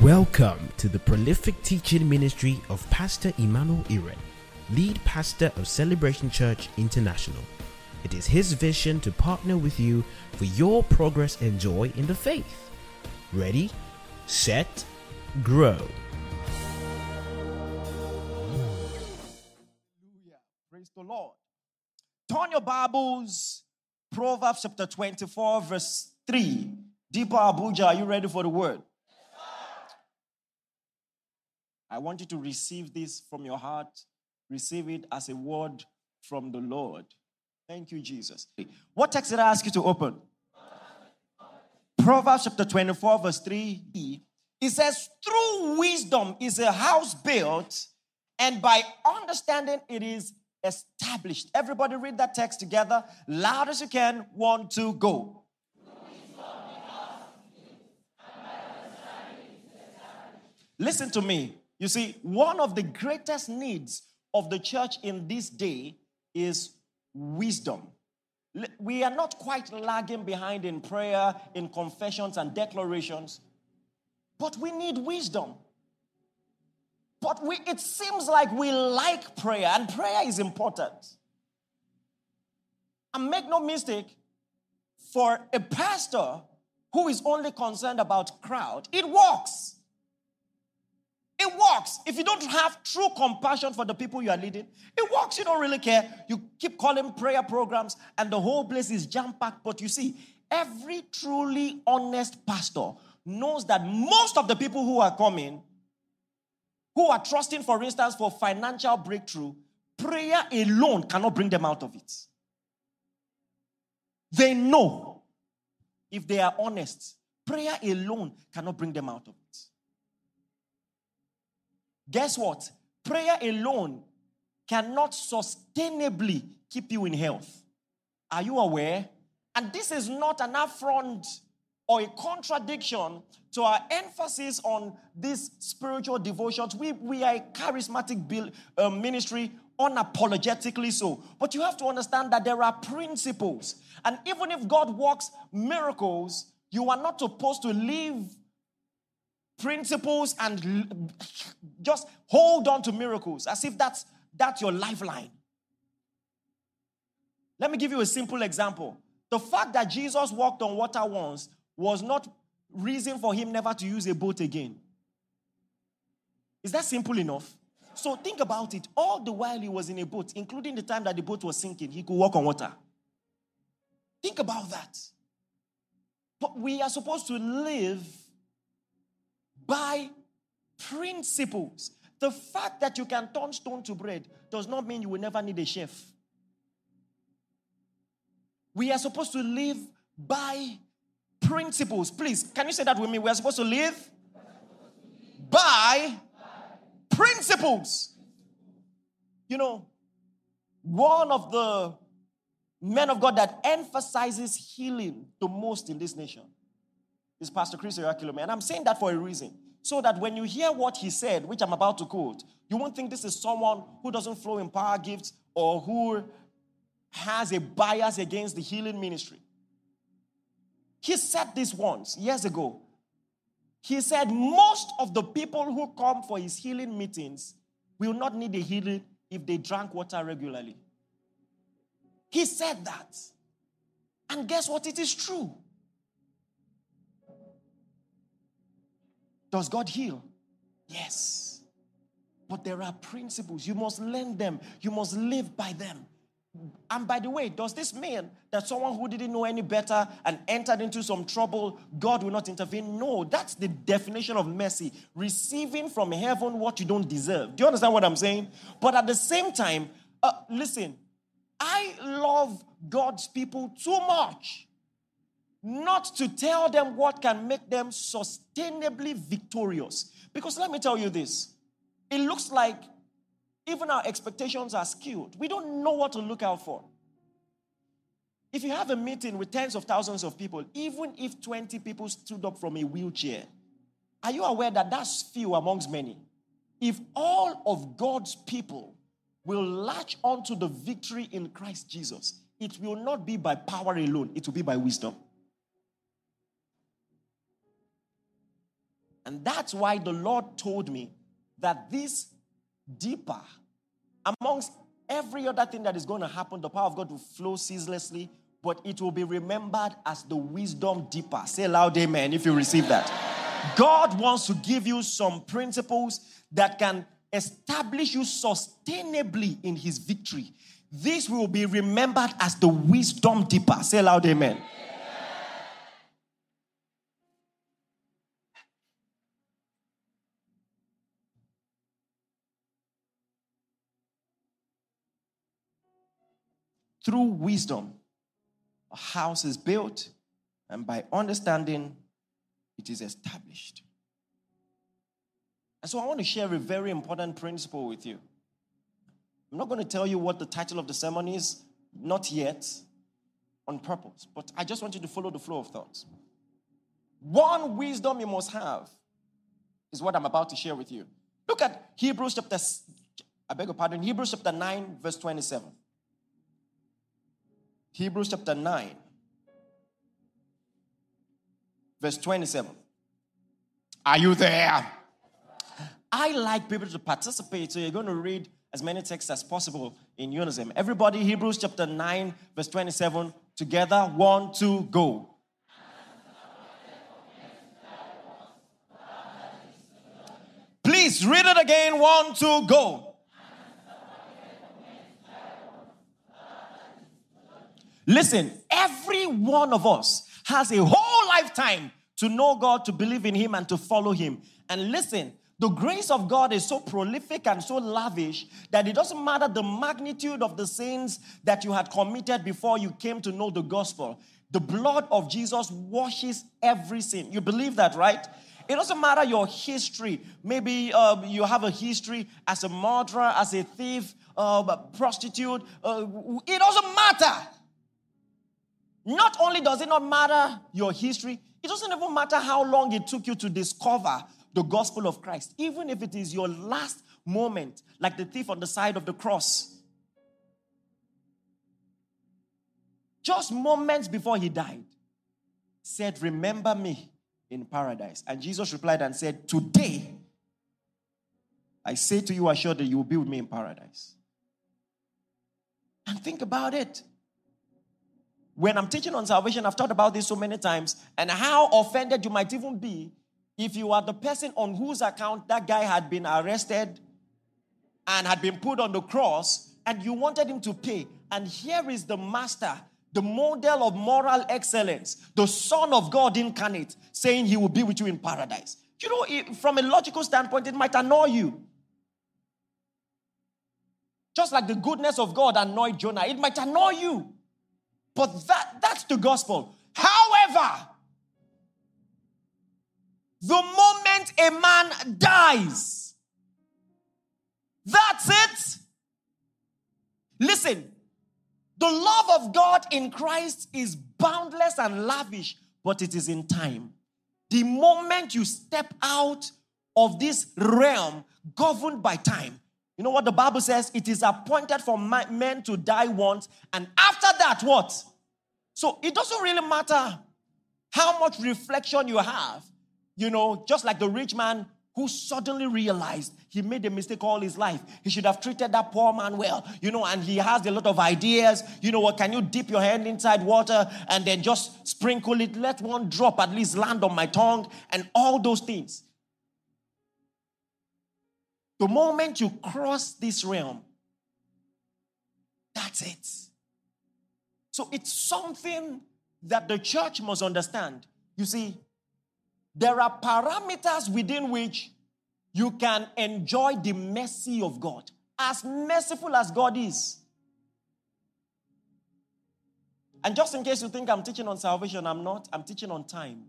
Welcome to the prolific teaching ministry of Pastor Emmanuel Iren, lead pastor of Celebration Church International. It is his vision to partner with you for your progress and joy in the faith. Ready, set, grow. Hallelujah. Praise the Lord. Turn your Bibles, Proverbs chapter 24, verse 3. Deepa Abuja, are you ready for the word? I want you to receive this from your heart. Receive it as a word from the Lord. Thank you, Jesus. What text did I ask you to open? Proverbs chapter 24, verse 3. It says, through wisdom is a house built, and by understanding it is established. Everybody read that text together. Loud as you can. 1, 2, go. Listen to me. You see, one of the greatest needs of the church in this day is wisdom. We are not quite lagging behind in prayer, in confessions and declarations, but we need wisdom. But it seems like we like prayer, and prayer is important. And make no mistake, for a pastor who is only concerned about crowd, it works. It works. If you don't have true compassion for the people you are leading, it works. You don't really care. You keep calling prayer programs and the whole place is jam-packed. But you see, every truly honest pastor knows that most of the people who are coming, who are trusting, for instance, for financial breakthrough, prayer alone cannot bring them out of it. They know, if they are honest, prayer alone cannot bring them out of it. Guess what? Prayer alone cannot sustainably keep you in health. Are you aware? And this is not an affront or a contradiction to our emphasis on these spiritual devotions. We are a charismatic ministry, unapologetically so. But you have to understand that there are principles. And even if God works miracles, you are not supposed to live principles and just hold on to miracles as if that's your lifeline. Let me give you a simple example. The fact that Jesus walked on water once was not reason for him never to use a boat again. Is that simple enough? So think about it. All the while he was in a boat, including the time that the boat was sinking, he could walk on water. Think about that. But we are supposed to live by principles. The fact that you can turn stone to bread does not mean you will never need a chef. We are supposed to live by principles. Please, can you say that with me? We are supposed to live by principles. You know, one of the men of God that emphasizes healing the most in this nation is Pastor Chris Oyakhilome. And I'm saying that for a reason. So that when you hear what he said, which I'm about to quote, you won't think this is someone who doesn't flow in power gifts or who has a bias against the healing ministry. He said this once, years ago. He said most of the people who come for his healing meetings will not need a healing if they drank water regularly. He said that. And guess what? It is true. Does God heal? Yes. But there are principles. You must learn them. You must live by them. And by the way, does this mean that someone who didn't know any better and entered into some trouble, God will not intervene? No, that's the definition of mercy. Receiving from heaven what you don't deserve. Do you understand what I'm saying? But at the same time, listen, I love God's people too much not to tell them what can make them sustainably victorious. Because let me tell you this. It looks like even our expectations are skewed. We don't know what to look out for. If you have a meeting with tens of thousands of people, even if 20 people stood up from a wheelchair, are you aware that that's few amongst many? If all of God's people will latch onto the victory in Christ Jesus, it will not be by power alone. It will be by wisdom. And that's why the Lord told me that this deeper, amongst every other thing that is going to happen, the power of God will flow ceaselessly, but it will be remembered as the wisdom deeper. Say loud amen if you receive that. God wants to give you some principles that can establish you sustainably in his victory. This will be remembered as the wisdom deeper. Say loud amen. Through wisdom, a house is built, and by understanding, it is established. And so I want to share a very important principle with you. I'm not going to tell you what the title of the sermon is, not yet, on purpose, but I just want you to follow the flow of thoughts. One wisdom you must have is what I'm about to share with you. Look at Hebrews chapter 9, verse 27. Hebrews chapter 9, verse 27. Are you there? I like people to participate, so you're going to read as many texts as possible in unison. Everybody, Hebrews chapter 9, verse 27, together, 1, 2, go. Please read it again, 1, 2, go. Listen, every one of us has a whole lifetime to know God, to believe in him, and to follow him. And listen, the grace of God is so prolific and so lavish that it doesn't matter the magnitude of the sins that you had committed before you came to know the gospel. The blood of Jesus washes every sin. You believe that, right? It doesn't matter your history. Maybe you have a history as a murderer, as a thief, a prostitute. It doesn't matter. Not only does it not matter your history, it doesn't even matter how long it took you to discover the gospel of Christ. Even if it is your last moment, like the thief on the side of the cross. Just moments before he died, said, remember me in paradise. And Jesus replied and said, today, I say to you assuredly, you will be with me in paradise. And think about it. When I'm teaching on salvation, I've thought about this so many times, and how offended you might even be if you are the person on whose account that guy had been arrested and had been put on the cross, and you wanted him to pay. And here is the master, the model of moral excellence, the Son of God incarnate, saying he will be with you in paradise. You know, from a logical standpoint, it might annoy you. Just like the goodness of God annoyed Jonah, it might annoy you. But that's the gospel. However, the moment a man dies, that's it. Listen, the love of God in Christ is boundless and lavish, but it is in time. The moment you step out of this realm governed by time, you know what the Bible says? It is appointed for men to die once, and after that, what? So it doesn't really matter how much reflection you have. You know, just like the rich man who suddenly realized he made a mistake all his life. He should have treated that poor man well, you know, and he has a lot of ideas. You know what, can you dip your hand inside water and then just sprinkle it? Let one drop at least land on my tongue and all those things. The moment you cross this realm, that's it. So it's something that the church must understand. You see, there are parameters within which you can enjoy the mercy of God. As merciful as God is. And just in case you think I'm teaching on salvation, I'm not. I'm teaching on time.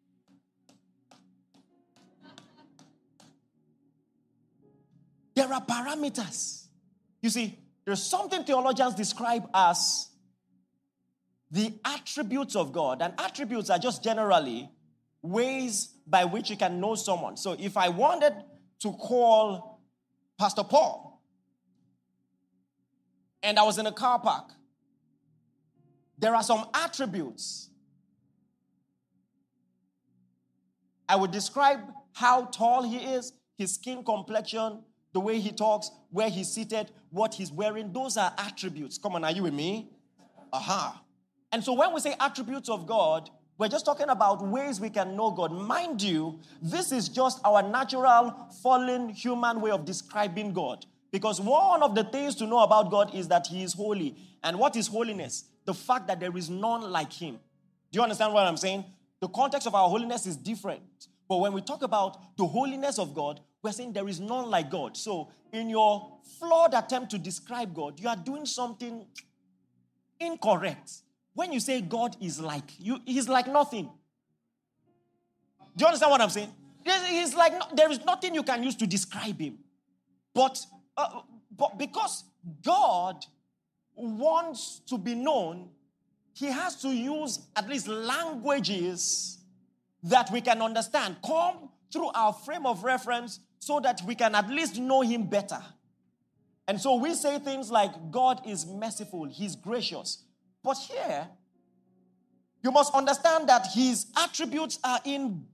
There are parameters. You see, there's something theologians describe as the attributes of God. And attributes are just generally ways by which you can know someone. So if I wanted to call Pastor Paul and I was in a car park, there are some attributes I would describe how tall he is, his skin complexion, the way he talks, where he's seated, what he's wearing. Those are attributes. Come on, are you with me? Aha. And so when we say attributes of God, we're just talking about ways we can know God. Mind you, this is just our natural, fallen human way of describing God. Because one of the things to know about God is that he is holy. And what is holiness? The fact that there is none like him. Do you understand what I'm saying? The context of our holiness is different. But when we talk about the holiness of God, we're saying there is none like God. So in your flawed attempt to describe God, you are doing something incorrect. When you say God is like you, he's like nothing. Do you understand what I'm saying? He's like, there is nothing you can use to describe him. But because God wants to be known, he has to use at least languages that we can understand, come through our frame of reference so that we can at least know him better. And so we say things like, God is merciful, he's gracious. But here, you must understand that his attributes are in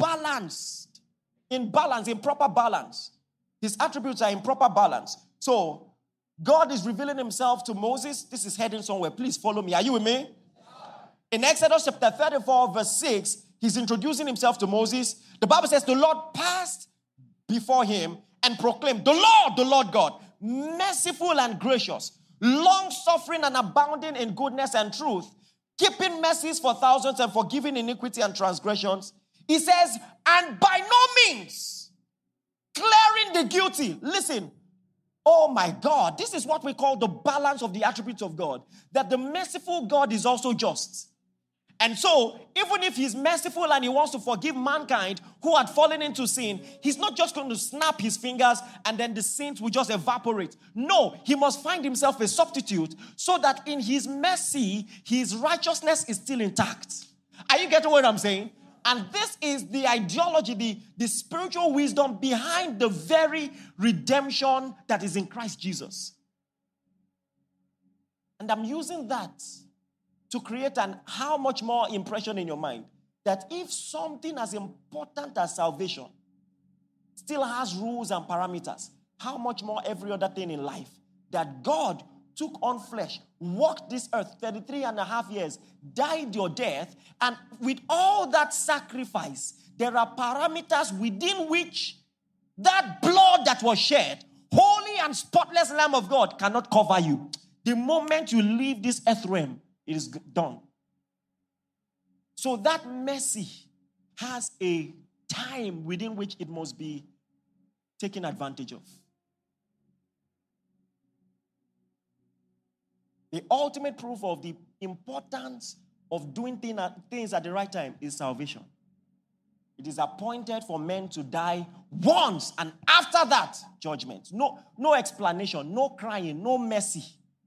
proper balance. His attributes are in proper balance. So, God is revealing himself to Moses. This is heading somewhere. Please follow me. Are you with me? In Exodus chapter 34, verse 6, he's introducing himself to Moses. The Bible says, the Lord passed before him and proclaimed, the Lord God, merciful and gracious, long-suffering and abounding in goodness and truth, keeping mercies for thousands and forgiving iniquity and transgressions. He says, and by no means clearing the guilty. Listen, oh my God, this is what we call the balance of the attributes of God, that the merciful God is also just. And so, even if he's merciful and he wants to forgive mankind who had fallen into sin, he's not just going to snap his fingers and then the sins will just evaporate. No, he must find himself a substitute so that in his mercy, his righteousness is still intact. Are you getting what I'm saying? And this is the ideology, the spiritual wisdom behind the very redemption that is in Christ Jesus. And I'm using that to create how much more impression in your mind that if something as important as salvation still has rules and parameters, how much more every other thing in life that God took on flesh, walked this earth 33 and a half years, died your death, and with all that sacrifice, there are parameters within which that blood that was shed, holy and spotless Lamb of God, cannot cover you. The moment you leave this earth realm, it is done. So that mercy has a time within which it must be taken advantage of. The ultimate proof of the importance of doing things at the right time is salvation. It is appointed for men to die once, and after that, judgment. No explanation, no crying, no mercy.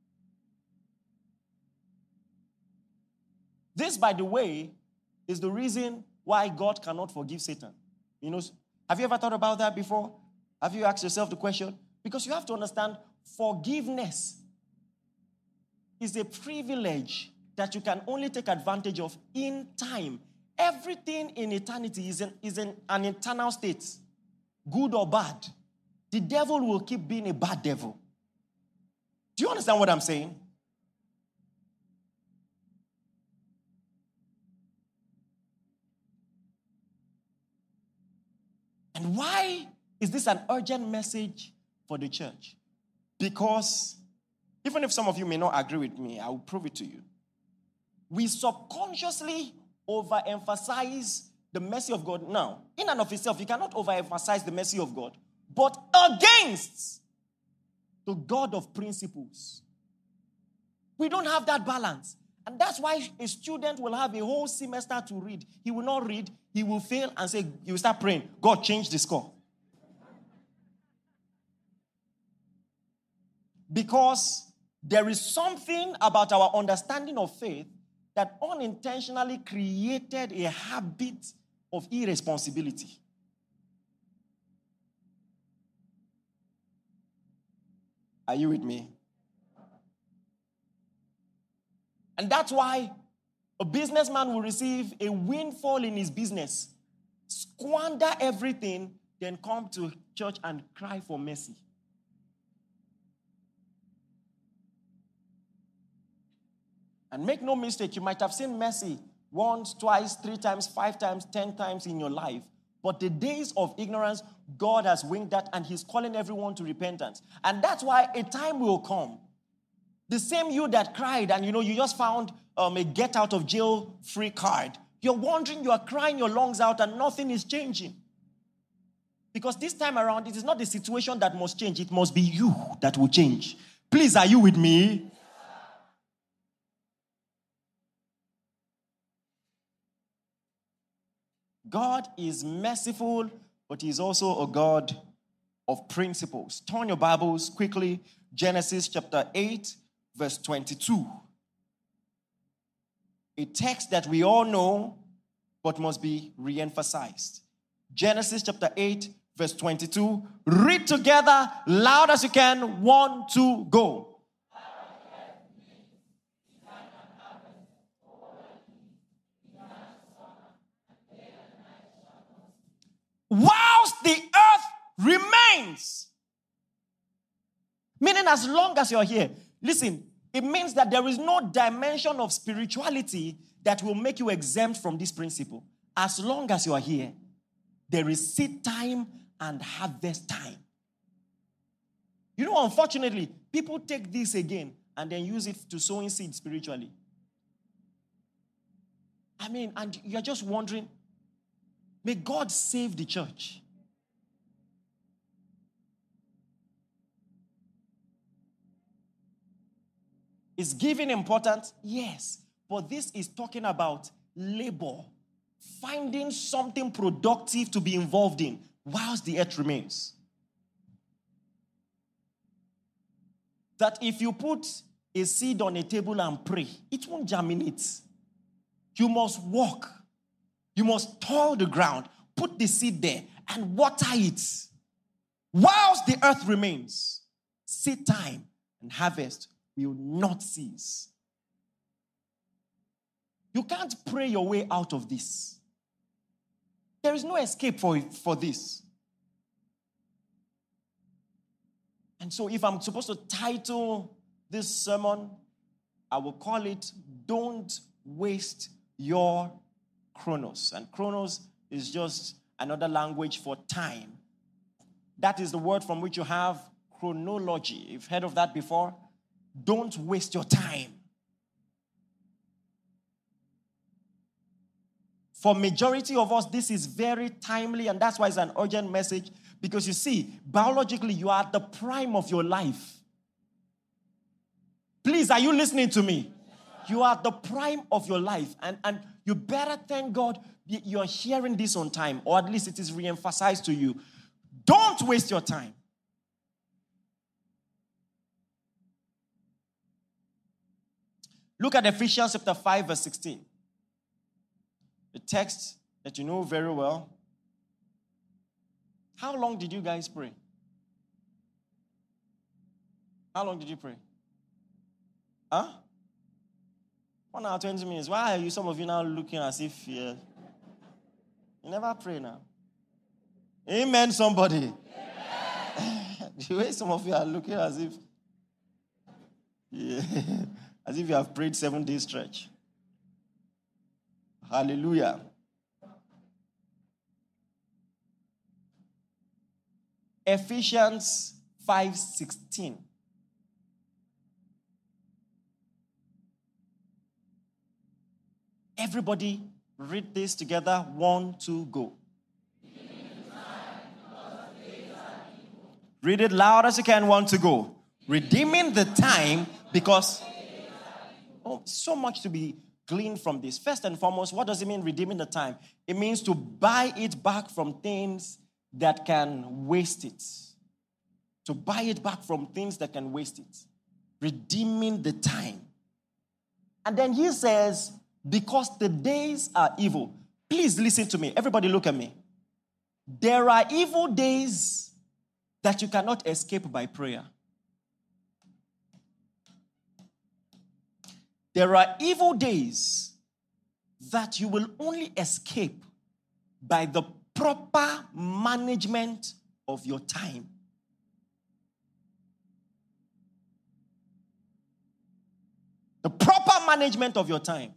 This, by the way, is the reason why God cannot forgive Satan. You know, have you ever thought about that before? Have you asked yourself the question? Because you have to understand, forgiveness is a privilege that you can only take advantage of in time. Everything in eternity is in an eternal state, good or bad. The devil will keep being a bad devil. Do you understand what I'm saying? And why is this an urgent message for the church? Because even if some of you may not agree with me, I will prove it to you. We subconsciously overemphasize the mercy of God. Now, in and of itself, you cannot overemphasize the mercy of God, but against the God of principles. We don't have that balance. And that's why a student will have a whole semester to read. He will not read, he will fail and say, he will start praying, God, change the score. Because there is something about our understanding of faith that unintentionally created a habit of irresponsibility. Are you with me? And that's why a businessman will receive a windfall in his business squander everything, then come to church and cry for mercy. And make no mistake, you might have seen mercy once, twice, 3 times, 5 times, 10 times in your life. But the days of ignorance, God has winged that, and he's calling everyone to repentance. And that's why a time will come. The same you that cried and, you just found a get out of jail free card. You're wondering, you are crying your lungs out and nothing is changing. Because this time around, it is not the situation that must change. It must be you that will change. Please, are you with me? God is merciful, but he's also a God of principles. Turn your Bibles quickly. Genesis chapter 8, verse 22. A text that we all know, but must be re-emphasized. Genesis chapter 8, verse 22. Read together, loud as you can. 1, 2, go. Whilst the earth remains. Meaning, as long as you're here. Listen, it means that there is no dimension of spirituality that will make you exempt from this principle. As long as you are here, there is seed time and harvest time. Unfortunately, people take this again and then use it to sow in seed spiritually. And you're just wondering, may God save the church. Is giving important? Yes. But this is talking about labor. Finding something productive to be involved in whilst the earth remains. That if you put a seed on a table and pray, it won't germinate. You must walk. You must till the ground, put the seed there, and water it. Whilst the earth remains, seed time and harvest will not cease. You can't pray your way out of this. There is no escape for this. And so if I'm supposed to title this sermon, I will call it, Don't Waste Your Chronos. And chronos is just another language for time. That is the word from which you have chronology. You've heard of that before? Don't waste your time. For majority of us, this is very timely, and that's why it's an urgent message. Because you see, biologically, you are at the prime of your life. Please, are you listening to me? You are at the prime of your life, and you better thank God you're hearing this on time, or at least it is re-emphasized to you. Don't waste your time. Look at Ephesians chapter 5, verse 16. The text that you know very well. How long did you guys pray? How long did you pray? 1 hour, 20 minutes. Why are you, some of you now looking as if you never pray now? Amen, somebody. Amen. The way some of you are looking as if, as if you have prayed 7 days stretch. Hallelujah. Ephesians 5:16. Everybody read this together. 1, 2, go. Read it loud as you can. 1, 2, go. Redeeming the time because... so much to be gleaned from this. First and foremost, what does it mean, redeeming the time? It means to buy it back from things that can waste it. To buy it back from things that can waste it. Redeeming the time. And then he says, because the days are evil. Please listen to me. Everybody look at me. There are evil days that you cannot escape by prayer. There are evil days that you will only escape by the proper management of your time. The proper management of your time.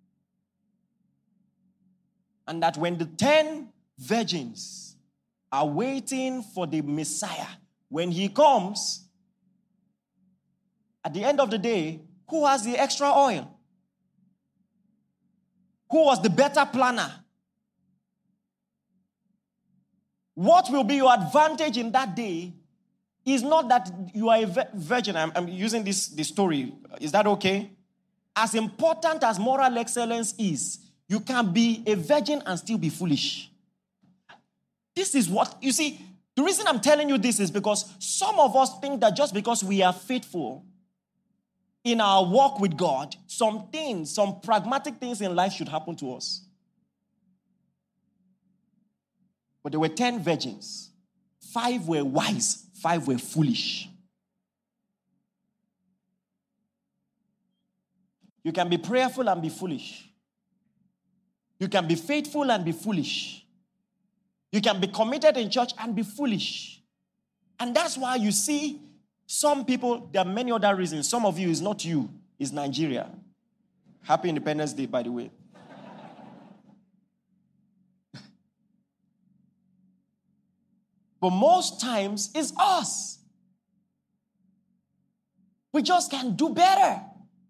And that when the 10 virgins are waiting for the Messiah, when he comes, at the end of the day, who has the extra oil? Who was the better planner? What will be your advantage in that day is not that you are a virgin. I'm using this story. Is that okay? As important as moral excellence is, you can be a virgin and still be foolish. This is what, you see, the reason I'm telling you this is because some of us think that just because we are faithful in our walk with God, some pragmatic things in life should happen to us. But there were 10 virgins. 5 were wise, 5 were foolish. You can be prayerful and be foolish. You can be faithful and be foolish. You can be committed in church and be foolish. And that's why you see some people, there are many other reasons. Some of you, is not you, it's Nigeria. Happy Independence Day, by the way. But most times, it's us. We just can do better.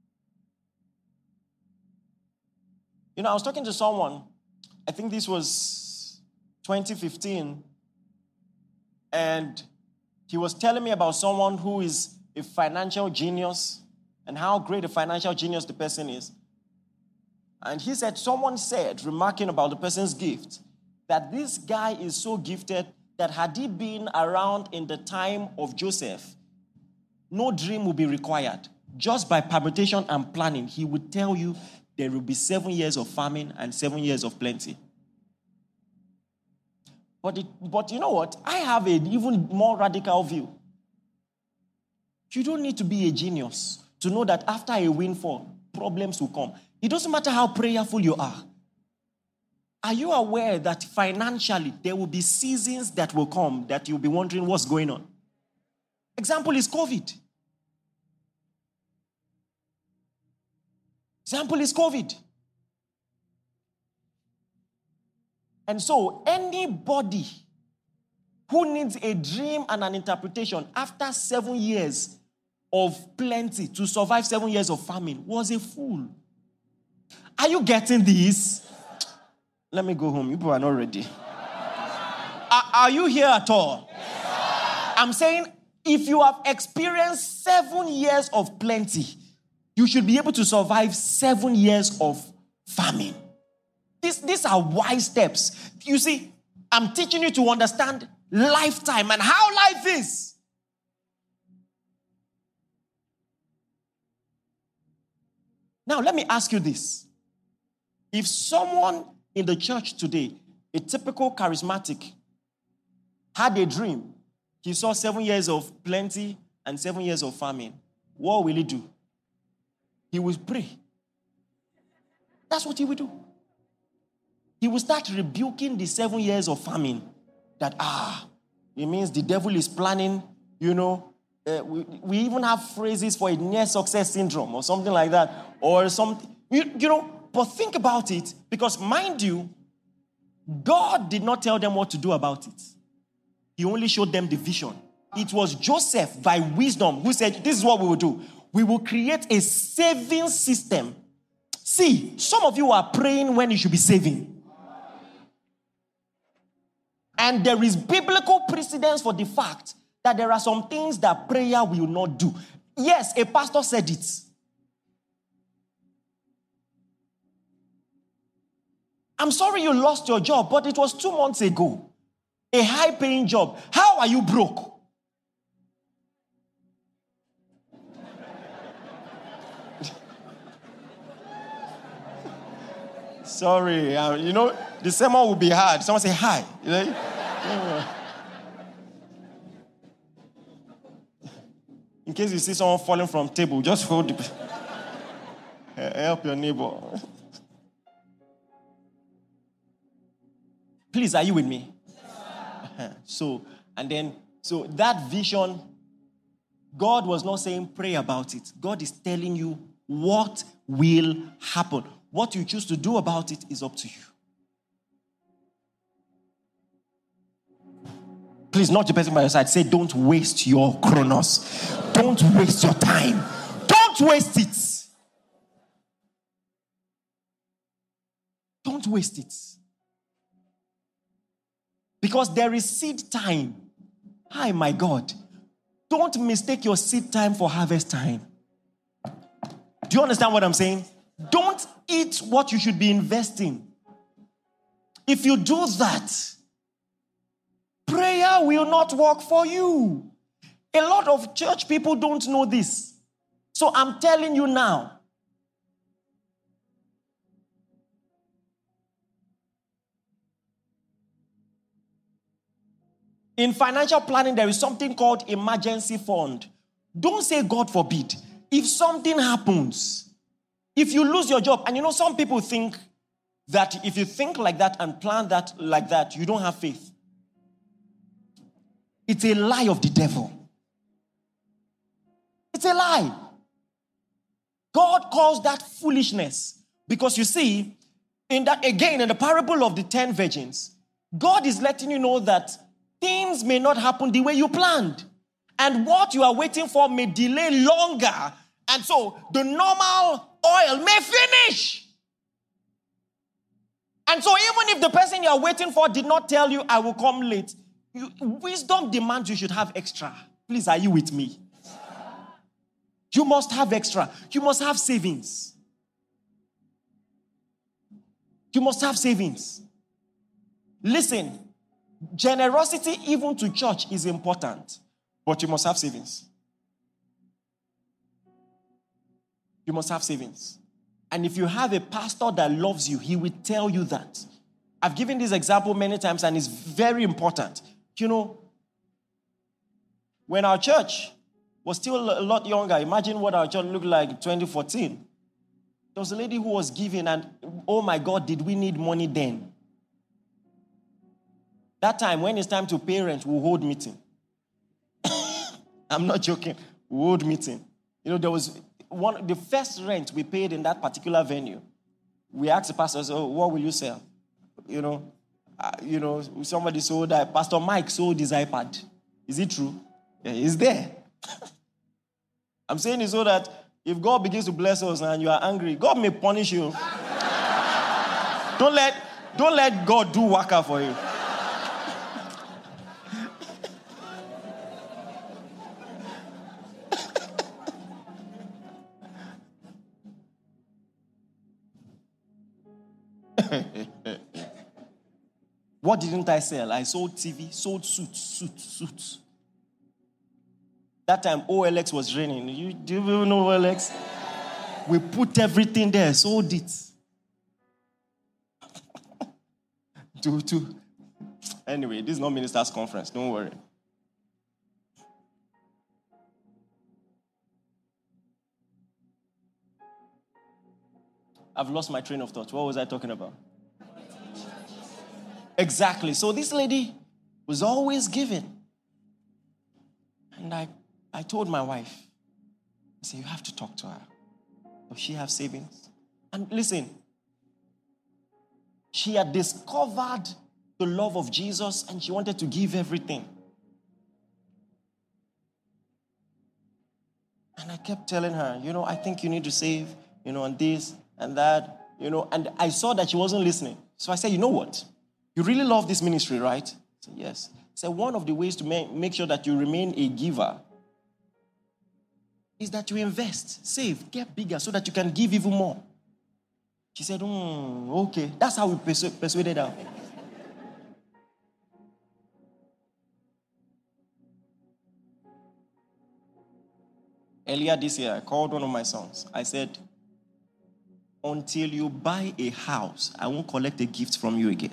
You know, I was talking to someone, I think this was 2015, and he was telling me about someone who is a financial genius and how great a financial genius the person is. And he said, someone said, remarking about the person's gift, that this guy is so gifted that had he been around in the time of Joseph, no dream would be required. Just by permutation and planning, he would tell you there will be 7 years of famine and 7 years of plenty. But you know what? I have an even more radical view. You don't need to be a genius to know that after a windfall, problems will come. It doesn't matter how prayerful you are. Are you aware that financially there will be seasons that will come that you'll be wondering what's going on? Example is COVID. Example is COVID. And so anybody who needs a dream and an interpretation after 7 years of plenty to survive 7 years of famine was a fool. Are you getting this? Let me go home. You people are not ready. Are you here at all? Yes, I'm saying if you have experienced 7 years of plenty, you should be able to survive 7 years of famine. These are wise steps. You see, I'm teaching you to understand lifetime and how life is. Now, let me ask you this. If someone in the church today, a typical charismatic, had a dream, he saw 7 years of plenty and 7 years of famine, what will he do? He will pray. That's what he will do. He will start rebuking the 7 years of famine. That, it means the devil is planning, you know. We even have phrases for a near success syndrome or something like that. Or something, you know. But think about it, because mind you, God did not tell them what to do about it. He only showed them the vision. It was Joseph, by wisdom, who said, this is what we will do. We will create a saving system. See, some of you are praying when you should be saving. And there is biblical precedence for the fact that there are some things that prayer will not do. Yes, a pastor said it. I'm sorry you lost your job, but it was 2 months ago. A high-paying job. How are you broke? Sorry, you know, the sermon will be hard. Someone say, hi. You know? In case you see someone falling from table, just hold the... Help your neighbor. Please, are you with me? So that vision, God was not saying pray about it. God is telling you what will happen. What you choose to do about it is up to you. Please, not the person by your side. Say, don't waste your chronos. Don't waste your time. Don't waste it. Don't waste it. Because there is seed time. Hi, my God. Don't mistake your seed time for harvest time. Do you understand what I'm saying? Don't eat what you should be investing. If you do that, prayer will not work for you. A lot of church people don't know this. So I'm telling you now. In financial planning, there is something called emergency fund. Don't say God forbid. If something happens, if you lose your job, and you know some people think that if you think like that and plan that like that, you don't have faith. It's a lie of the devil. It's a lie. God calls that foolishness. Because you see, in the parable of the 10 virgins, God is letting you know that things may not happen the way you planned. And what you are waiting for may delay longer. And so the normal oil may finish. And so even if the person you are waiting for did not tell you, I will come late, wisdom demands you should have extra. Please, are you with me? You must have extra. You must have savings. You must have savings. Listen, generosity even to church is important, but you must have savings. You must have savings. And if you have a pastor that loves you, he will tell you that. I've given this example many times and it's very important. You know, when our church was still a lot younger, imagine what our church looked like in 2014. There was a lady who was giving and, oh my God, did we need money then? That time, when it's time to pay rent, we'll hold meeting. I'm not joking. We'll hold meeting. You know, there was the first rent we paid in that particular venue. We asked the pastor, so what will you sell? You know, somebody sold, Pastor Mike sold his iPad. Is it true? Yeah, it's there. I'm saying it so that if God begins to bless us and you are angry, God may punish you. Don't let God do waka for you. What didn't I sell? I sold TV, sold suits. That time OLX was raining. Do you even know OLX? We put everything there, sold it. Anyway, this is not ministers' conference. Don't worry. I've lost my train of thought. What was I talking about? Exactly. So this lady was always giving. And I told my wife, I said, you have to talk to her. Does she have savings? And listen, she had discovered the love of Jesus and she wanted to give everything. And I kept telling her, I think you need to save, on this and that, and I saw that she wasn't listening. So I said, you know what? You really love this ministry, right? I said, yes. I said, one of the ways to make sure that you remain a giver is that you invest, save, get bigger so that you can give even more. She said, okay. That's how we persuaded her. Earlier this year, I called one of my sons. I said, until you buy a house, I won't collect a gift from you again.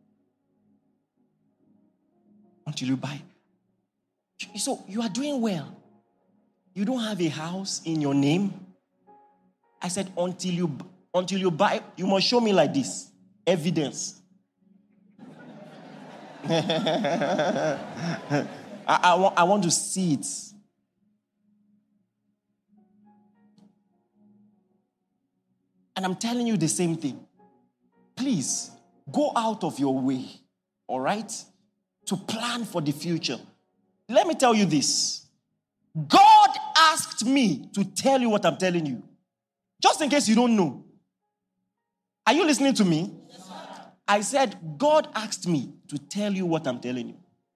Until you buy. So you are doing well. You don't have a house in your name. I said, until you buy, you must show me like this. Evidence. I want to see it. And I'm telling you the same thing. Please, go out of your way, all right, to plan for the future. Let me tell you this. God asked me to tell you what I'm telling you. Just in case you don't know. Are you listening to me? Yes, sir. I said, God asked me to tell you what I'm telling you.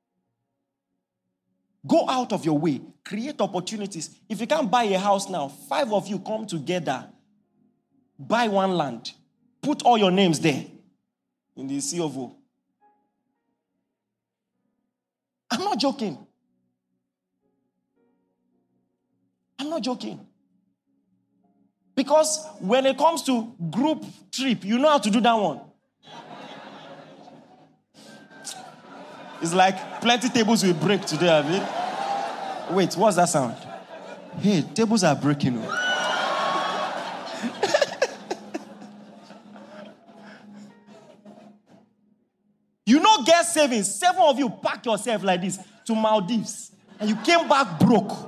Go out of your way. Create opportunities. If you can't buy a house now, 5 of you come together. Buy one land. Put all your names there in the C of O. I'm not joking. I'm not joking. Because when it comes to group trip, you know how to do that one. It's like plenty tables will break today, I mean. Wait, what's that sound? Hey, tables are breaking. You know, get savings. 7 of you pack yourself like this to Maldives, and you came back broke.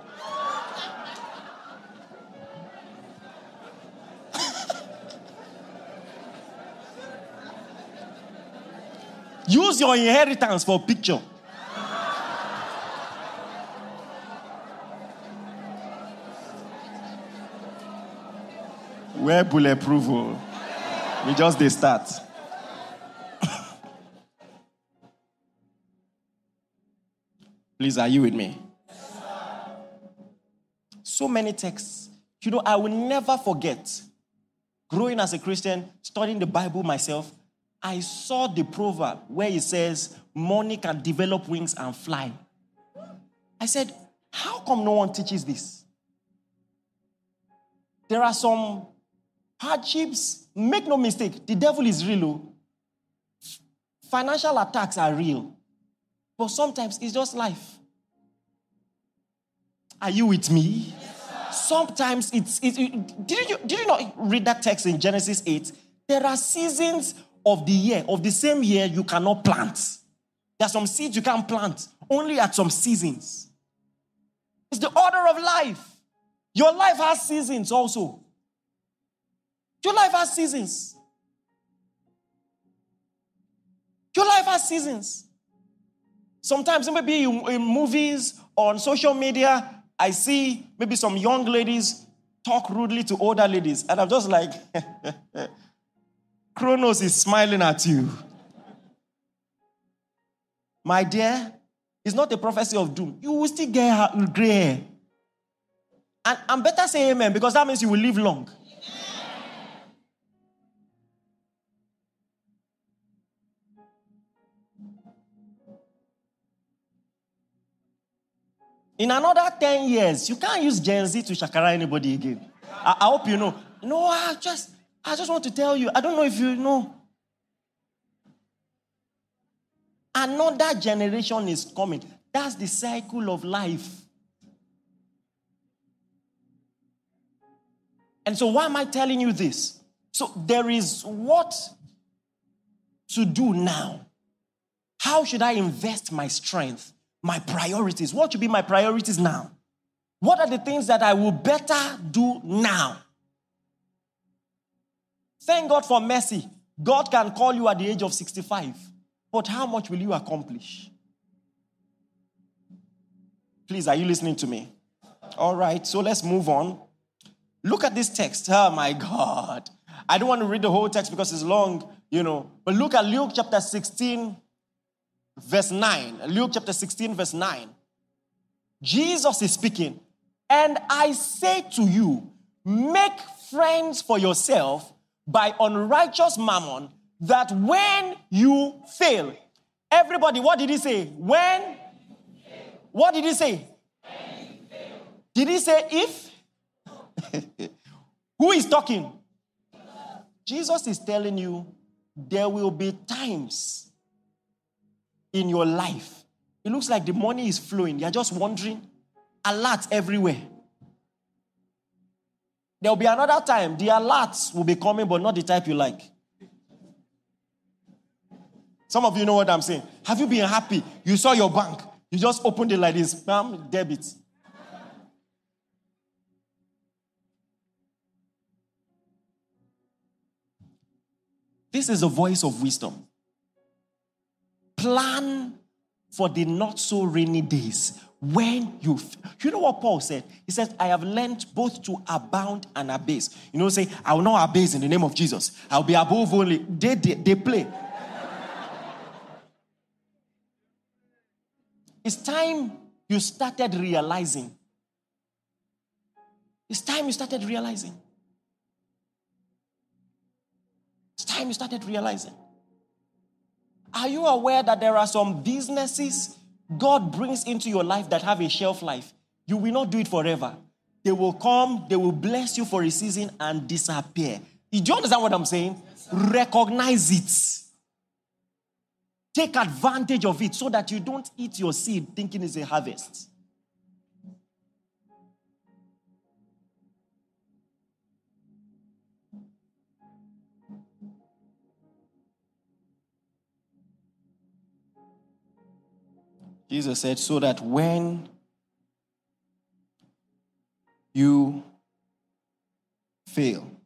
Use your inheritance for a picture. Where bulletproof? We just they start. Please, are you with me? So many texts. You know, I will never forget growing as a Christian, studying the Bible myself. I saw the proverb where it says, money can develop wings and fly. I said, how come no one teaches this? There are some hardships. Make no mistake, the devil is real. Financial attacks are real. But sometimes it's just life. Are you with me? Yes, sometimes did you not read that text in Genesis 8? There are seasons of the year, of the same year, you cannot plant. There are some seeds you can't plant, only at some seasons. It's the order of life. Your life has seasons also. Your life has seasons. Your life has seasons. Sometimes maybe in movies or on social media, I see maybe some young ladies talk rudely to older ladies. And I'm just like, Kronos is smiling at you. My dear, it's not a prophecy of doom. You will still get gray hair. And I'm better say amen because that means you will live long. In another 10 years, you can't use Gen Z to shakara anybody again. I hope you know. No, I just want to tell you. I don't know if you know. Another generation is coming. That's the cycle of life. And so why am I telling you this? So there is what to do now. How should I invest my strength? My priorities. What should be my priorities now? What are the things that I will better do now? Thank God for mercy. God can call you at the age of 65. But how much will you accomplish? Please, are you listening to me? All right, so let's move on. Look at this text. Oh my God. I don't want to read the whole text because it's long, But look at Luke chapter 16, verse 9. Luke chapter 16, verse 9. Jesus is speaking. And I say to you, make friends for yourself by unrighteous mammon, that when you fail. Everybody, what did he say? When? What did he say? Did he say if? Who is talking? Jesus is telling you there will be times in your life. It looks like the money is flowing. You're just wondering. Alerts everywhere. There will be another time. The alerts will be coming, but not the type you like. Some of you know what I'm saying. Have you been happy? You saw your bank. You just opened it like this. Bam, debit. This is the voice of wisdom. Plan for the not so rainy days when you know what Paul said? He said, I have learned both to abound and abase. You know, say, I will not abase in the name of Jesus. I'll be above only. They play. It's time you started realizing. It's time you started realizing. It's time you started realizing. Are you aware that there are some businesses God brings into your life that have a shelf life? You will not do it forever. They will come, they will bless you for a season and disappear. Do you understand what I'm saying? Recognize it. Take advantage of it so that you don't eat your seed thinking it's a harvest. Jesus said, so that when you fail,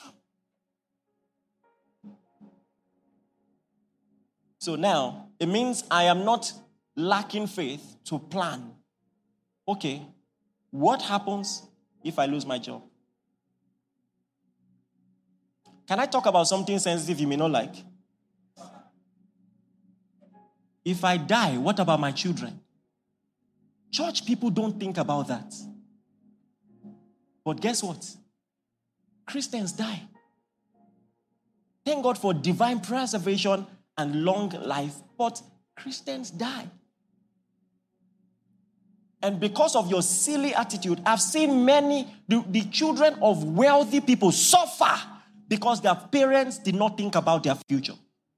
so now it means I am not lacking faith to plan. Okay, what happens if I lose my job? Can I talk about something sensitive you may not like? If I die, what about my children? Church people don't think about that. But guess what? Christians die. Thank God for divine preservation and long life, but Christians die. And because of your silly attitude, I've seen many, the children of wealthy people suffer because their parents did not think about their future.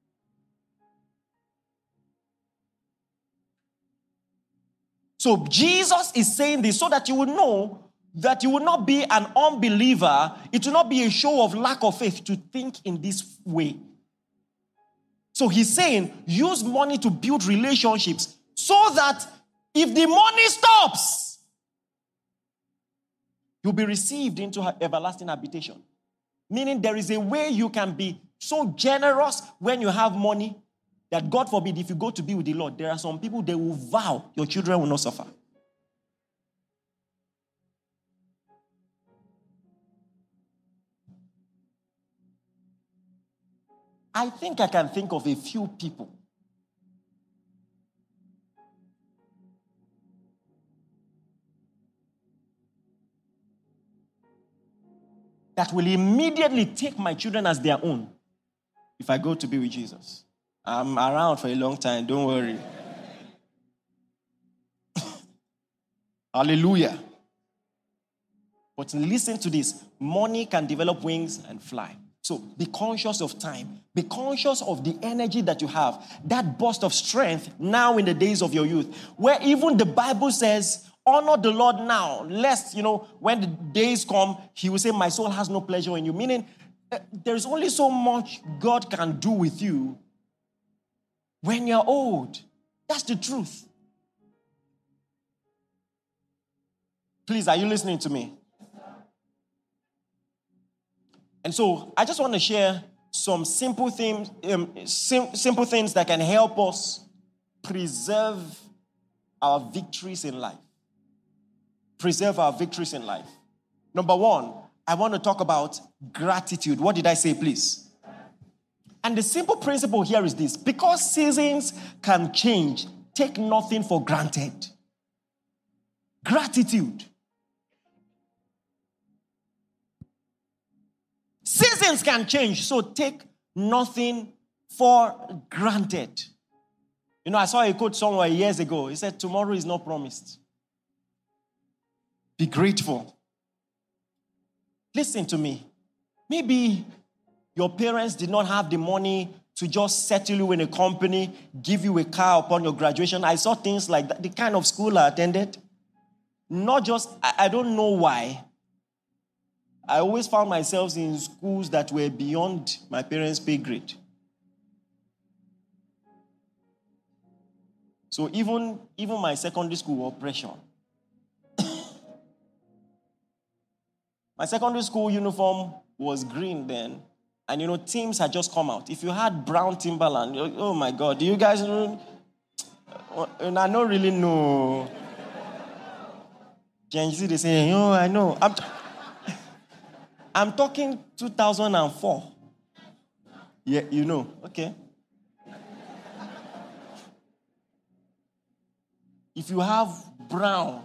So Jesus is saying this so that you will know that you will not be an unbeliever. It will not be a show of lack of faith to think in this way. So he's saying, use money to build relationships so that if the money stops, you'll be received into everlasting habitation. Meaning there is a way you can be so generous when you have money that God forbid, if you go to be with the Lord, there are some people, they will vow your children will not suffer. I think I can think of a few people that will immediately take my children as their own if I go to be with Jesus. I'm around for a long time, don't worry. Hallelujah. But listen to this. Money can develop wings and fly. So be conscious of time. Be conscious of the energy that you have. That burst of strength now in the days of your youth. Where even the Bible says, honor the Lord now. Lest, when the days come, he will say, my soul has no pleasure in you. Meaning, there's only so much God can do with you when you're old. That's the truth. Please, are you listening to me? And so I just want to share some simple things that can help us preserve our victories in life. Preserve our victories in life. Number one, I want to talk about gratitude. What did I say, please? And the simple principle here is this. Because seasons can change, take nothing for granted. Gratitude. Seasons can change, so take nothing for granted. I saw a quote somewhere years ago. He said, tomorrow is not promised. Be grateful. Listen to me. Maybe your parents did not have the money to just settle you in a company, give you a car upon your graduation. I saw things like that. The kind of school I attended. Not just, I don't know why. I always found myself in schools that were beyond my parents' pay grade. So even my secondary school was pressure. My secondary school uniform was green then. And teams had just come out. If you had brown Timberland, oh my God, do you guys know? And I don't really know. Gen Z, they say, oh, I know. I'm talking 2004. Yeah, okay. If you have brown,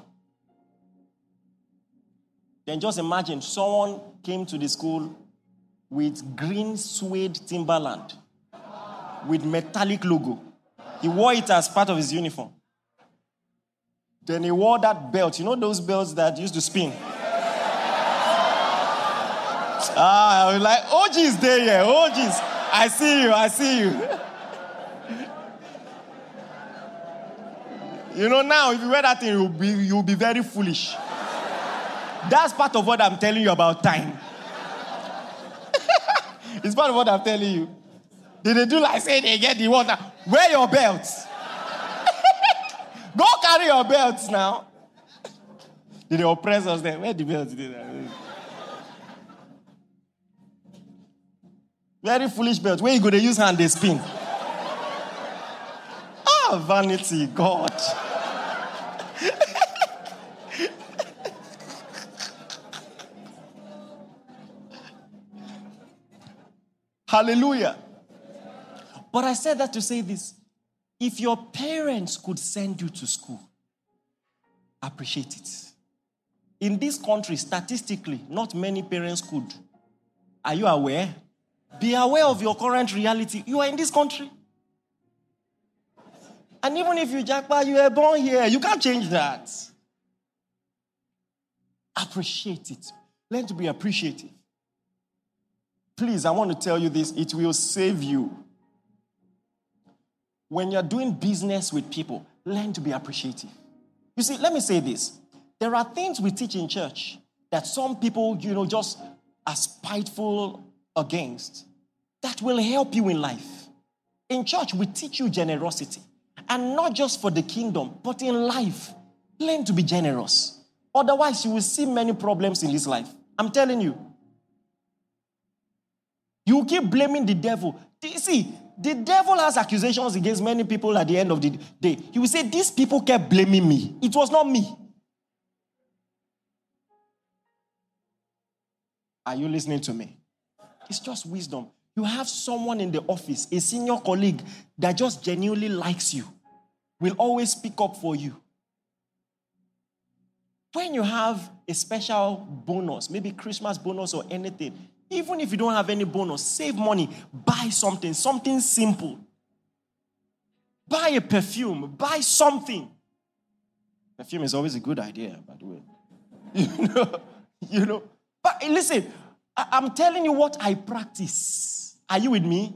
then just imagine someone came to the school with green suede Timberland with metallic logo. He wore it as part of his uniform. Then he wore that belt. You know those belts that used to spin? I was like, OG is there, yeah. OG's. I see you. Now, if you wear that thing, you'll be very foolish. That's part of what I'm telling you about time. It's part of what I'm telling you. Did they do like say they get the water? Wear your belts. Go carry your belts now. Did they oppress us then? Where the belts? Very foolish belts. Where you go, they use hand, they spin. Vanity, God. Hallelujah. But I said that to say this. If your parents could send you to school, appreciate it. In this country, statistically, not many parents could. Are you aware? Be aware of your current reality. You are in this country. And even if you jackpot, you were born here. You can't change that. Appreciate it. Learn to be appreciative. Please, I want to tell you this. It will save you. When you're doing business with people, learn to be appreciative. You see, let me say this. There are things we teach in church that some people, just are spiteful against that will help you in life. In church, we teach you generosity. And not just for the kingdom, but in life. Learn to be generous. Otherwise, you will see many problems in this life. I'm telling you. You keep blaming the devil. See, the devil has accusations against many people at the end of the day. He will say, these people kept blaming me. It was not me. Are you listening to me? It's just wisdom. You have someone in the office, a senior colleague that just genuinely likes you, will always speak up for you. When you have a special bonus, maybe Christmas bonus or anything, even if you don't have any bonus, save money, buy something simple. Buy a perfume, buy something. Perfume is always a good idea, by the way. But listen, I'm telling you what I practice. Are you with me?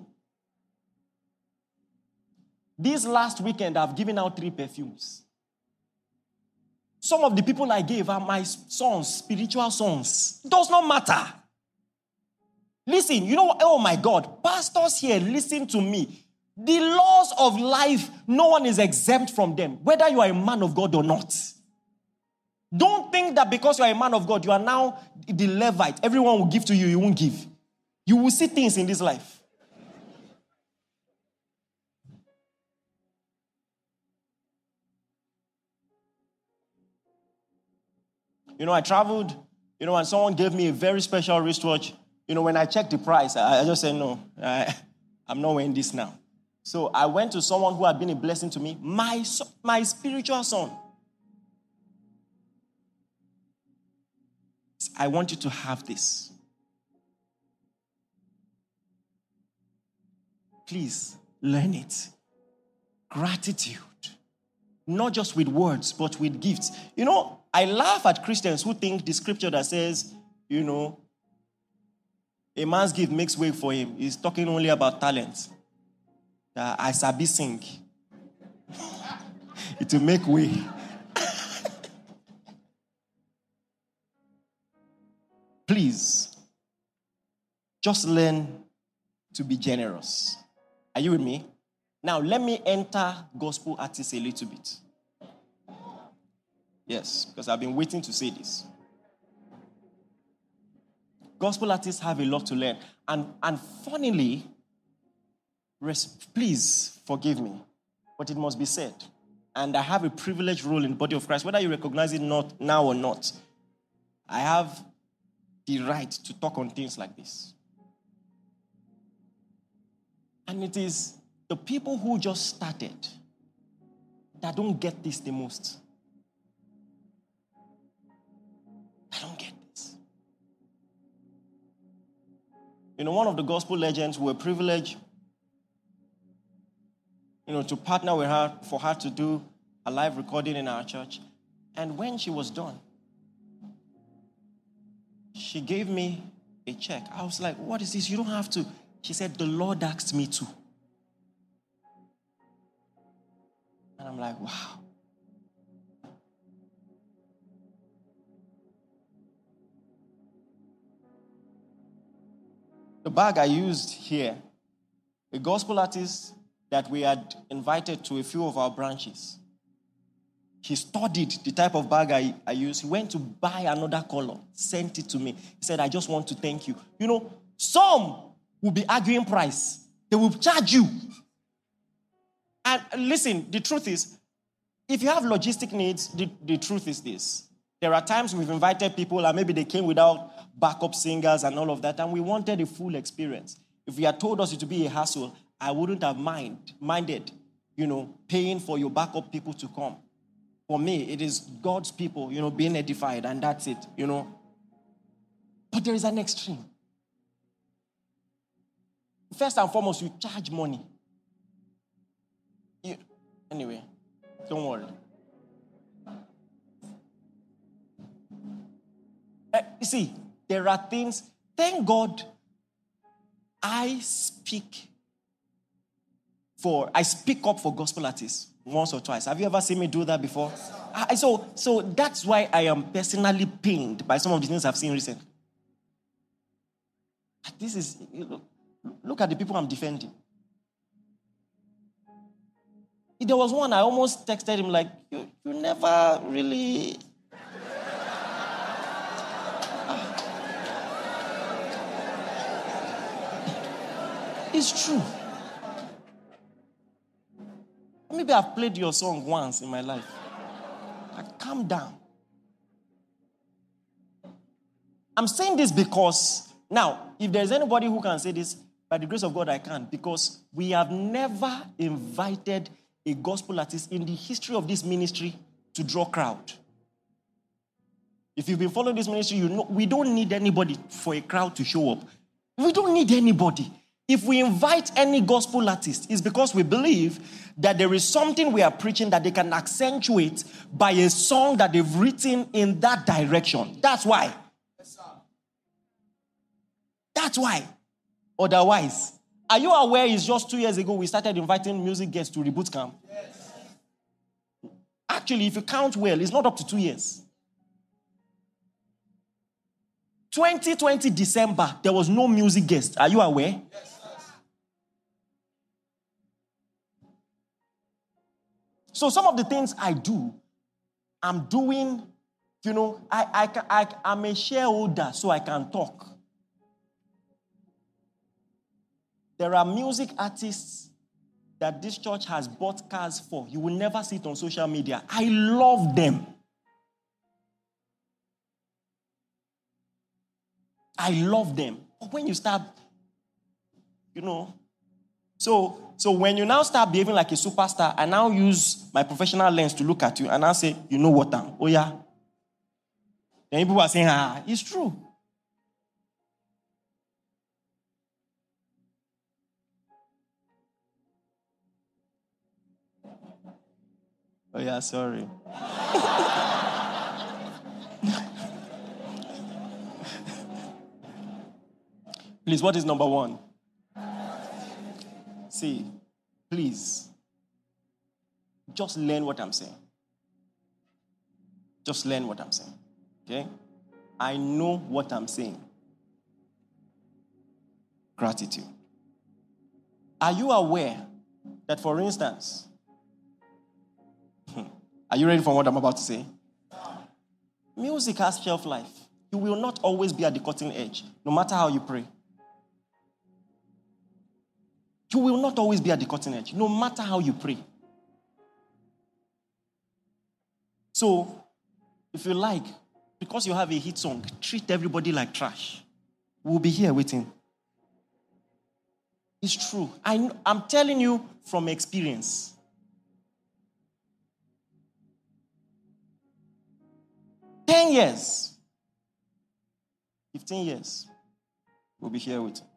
This last weekend, I've given out 3 perfumes. Some of the people I gave are my sons, spiritual sons. It does not matter. Listen, you know what? Oh my God. Pastors here, listen to me. The laws of life, no one is exempt from them, whether you are a man of God or not. Don't think that because you are a man of God, you are now the Levite. Everyone will give to you, you won't give. You will see things in this life. I traveled, and someone gave me a very special wristwatch. When I checked the price, I just said, no, I'm not wearing this now. So I went to someone who had been a blessing to me, my spiritual son. I want you to have this. Please, learn it. Gratitude. Not just with words, but with gifts. I laugh at Christians who think the scripture that says, a man's gift makes way for him is talking only about talent. That I sabi sing. It will make way. Please, just learn to be generous. Are you with me? Now, let me enter gospel artists a little bit. Yes, because I've been waiting to say this. Gospel artists have a lot to learn. And funnily, please forgive me, but it must be said. And I have a privileged role in the body of Christ, whether you recognize it not now or not. I have the right to talk on things like this. And it is the people who just started that don't get this the most. I don't get this. You know, one of the gospel legends, were privileged, to partner with her for her to do a live recording in our church. And when she was done, she gave me a check. I was like, what is this? You don't have to. She said, the Lord asked me to. And I'm like, wow. The bag I used here, a gospel artist that we had invited to a few of our branches. He studied the type of bag I use. He went to buy another color, sent it to me. He said, I just want to thank you. Some will be arguing price. They will charge you. And listen, the truth is, if you have logistic needs, the truth is this. There are times we've invited people and maybe they came without backup singers and all of that, and we wanted a full experience. If you had told us it would be a hassle, I wouldn't have minded, paying for your backup people to come. For me, it is God's people, being edified, and that's it, But there is an extreme. First and foremost, you charge money. Anyway, don't worry. You see, there are things, thank God, I speak up for gospel artists once or twice. Have you ever seen me do that before? So that's why I am personally pained by some of the things I've seen recently. This is, look at the people I'm defending. There was one, I almost texted him like, you never really... It's true. Maybe I've played your song once in my life. Calm down. I'm saying this because, now, if there's anybody who can say this, by the grace of God, I can. Because we have never invited a gospel artist in the history of this ministry to draw crowd. If you've been following this ministry, you know we don't need anybody for a crowd to show up. We don't need anybody. If we invite any gospel artist, it's because we believe that there is something we are preaching that they can accentuate by a song that they've written in that direction. That's why. Yes, sir. That's why. Otherwise, are you aware it's just 2 years ago we started inviting music guests to Reboot Camp? Yes. Actually, if you count well, it's not up to 2 years. 2020 December, there was no music guest. Are you aware? Yes. So some of the things I do, I'm doing, I'm a shareholder, so I can talk. There are music artists that this church has bought cars for. You will never see it on social media. I love them. I love them. But when you start, So when you now start behaving like a superstar, I now use my professional lens to look at you and I say, you know what? Oh yeah. Then people are saying, it's true. Oh yeah, sorry. Please, what is number one? See, please, just learn what I'm saying. Just learn what I'm saying. Okay? I know what I'm saying. Gratitude. Are you aware that, for instance, are you ready for what I'm about to say? Music has shelf life. You will not always be at the cutting edge, no matter how you pray. You will not always be at the cutting edge, no matter how you pray. So, if you like, because you have a hit song, treat everybody like trash. We'll be here waiting. It's true. I'm telling you from experience. $10 years, 15 years, we'll be here waiting.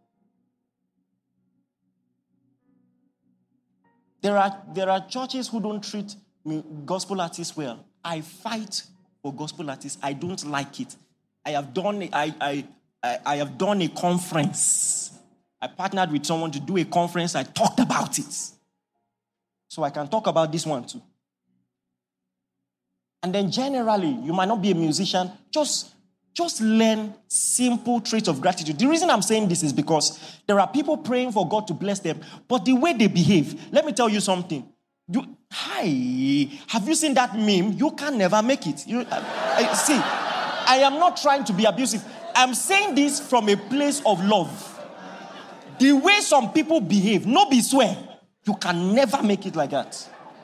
There are churches who don't treat gospel artists well. I fight for gospel artists. I don't like it. I have done a conference. I partnered with someone to do a conference. I talked about it. So I can talk about this one too. And then generally, you might not be a musician. Just learn simple traits of gratitude. The reason I'm saying this is because there are people praying for God to bless them, but the way they behave, let me tell you something. Have you seen that meme? You can never make it. See, I am not trying to be abusive. I'm saying this from a place of love. The way some people behave, no be swear, you can never make it like that.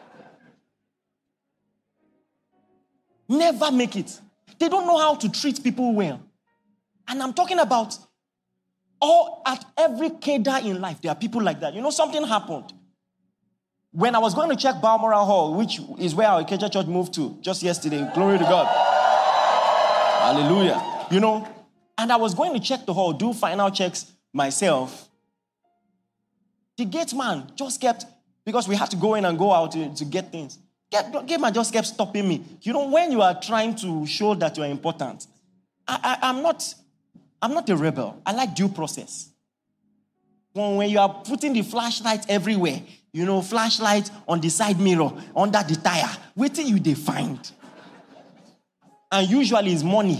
Never make it. They don't know how to treat people well. And I'm talking about at every cadre in life, there are people like that. You know, something happened. When I was going to check Balmoral Hall, which is where our Ikeja church moved to just yesterday, glory to God. Hallelujah. You know, and I was going to check the hall, do final checks myself. The gate man just kept, because we had to go in and go out to get things. Gate man just kept stopping me. You know, when you are trying to show that you are important, I'm not a rebel. I like due process. When you are putting the flashlight everywhere, you know, flashlight on the side mirror, under the tire, wait till you find. And usually it's money.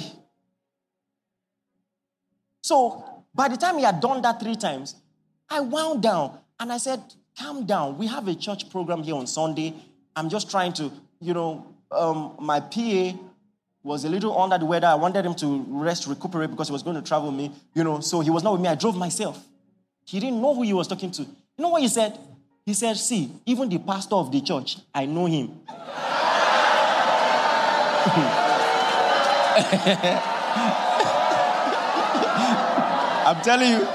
So, by the time he had done that 3 times, I wound down and I said, calm down. We have a church program here on Sunday. I'm just trying to, you know, my PA was a little under the weather. I wanted him to recuperate because he was going to travel with me, you know, so he was not with me. I drove myself. He didn't know who he was talking to. You know what he said? He said, see, even the pastor of the church, I know him. I'm telling you.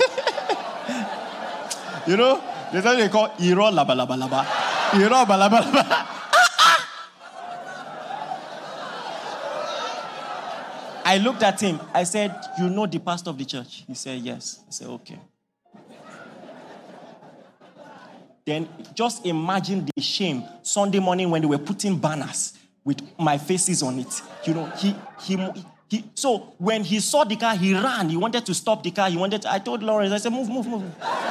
You know, there's something they call Iro Laba Laba Laba. Iro Laba Laba. I looked at him. I said, you know the pastor of the church? He said, yes. I said, okay. Then just imagine the shame Sunday morning when they were putting banners with my faces on it. You know, so when he saw the car, he ran. He wanted to stop the car. I told Lawrence, I said, move.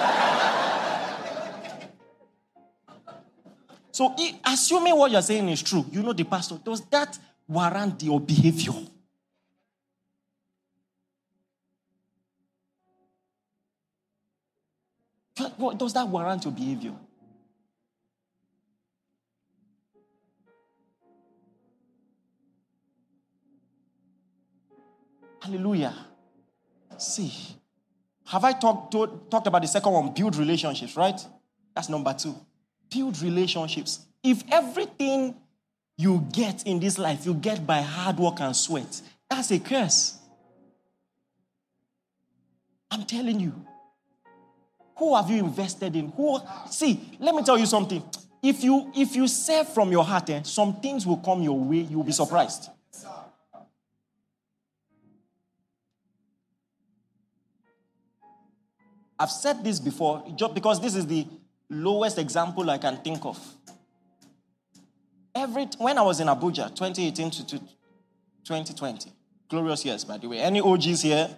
So assuming what you're saying is true, you know the pastor, does that warrant your behavior? Does that warrant your behavior? Hallelujah. See, have I talked about the second one? Build relationships, right? That's number 2. Build relationships. If everything you get in this life, you get by hard work and sweat, that's a curse. I'm telling you. Who have you invested in? See, let me tell you something. If you serve from your heart, some things will come your way. You'll be surprised. I've said this before, just because this is the lowest example I can think of. When I was in Abuja, 2018 to 2020, glorious years, by the way. Any OGs here?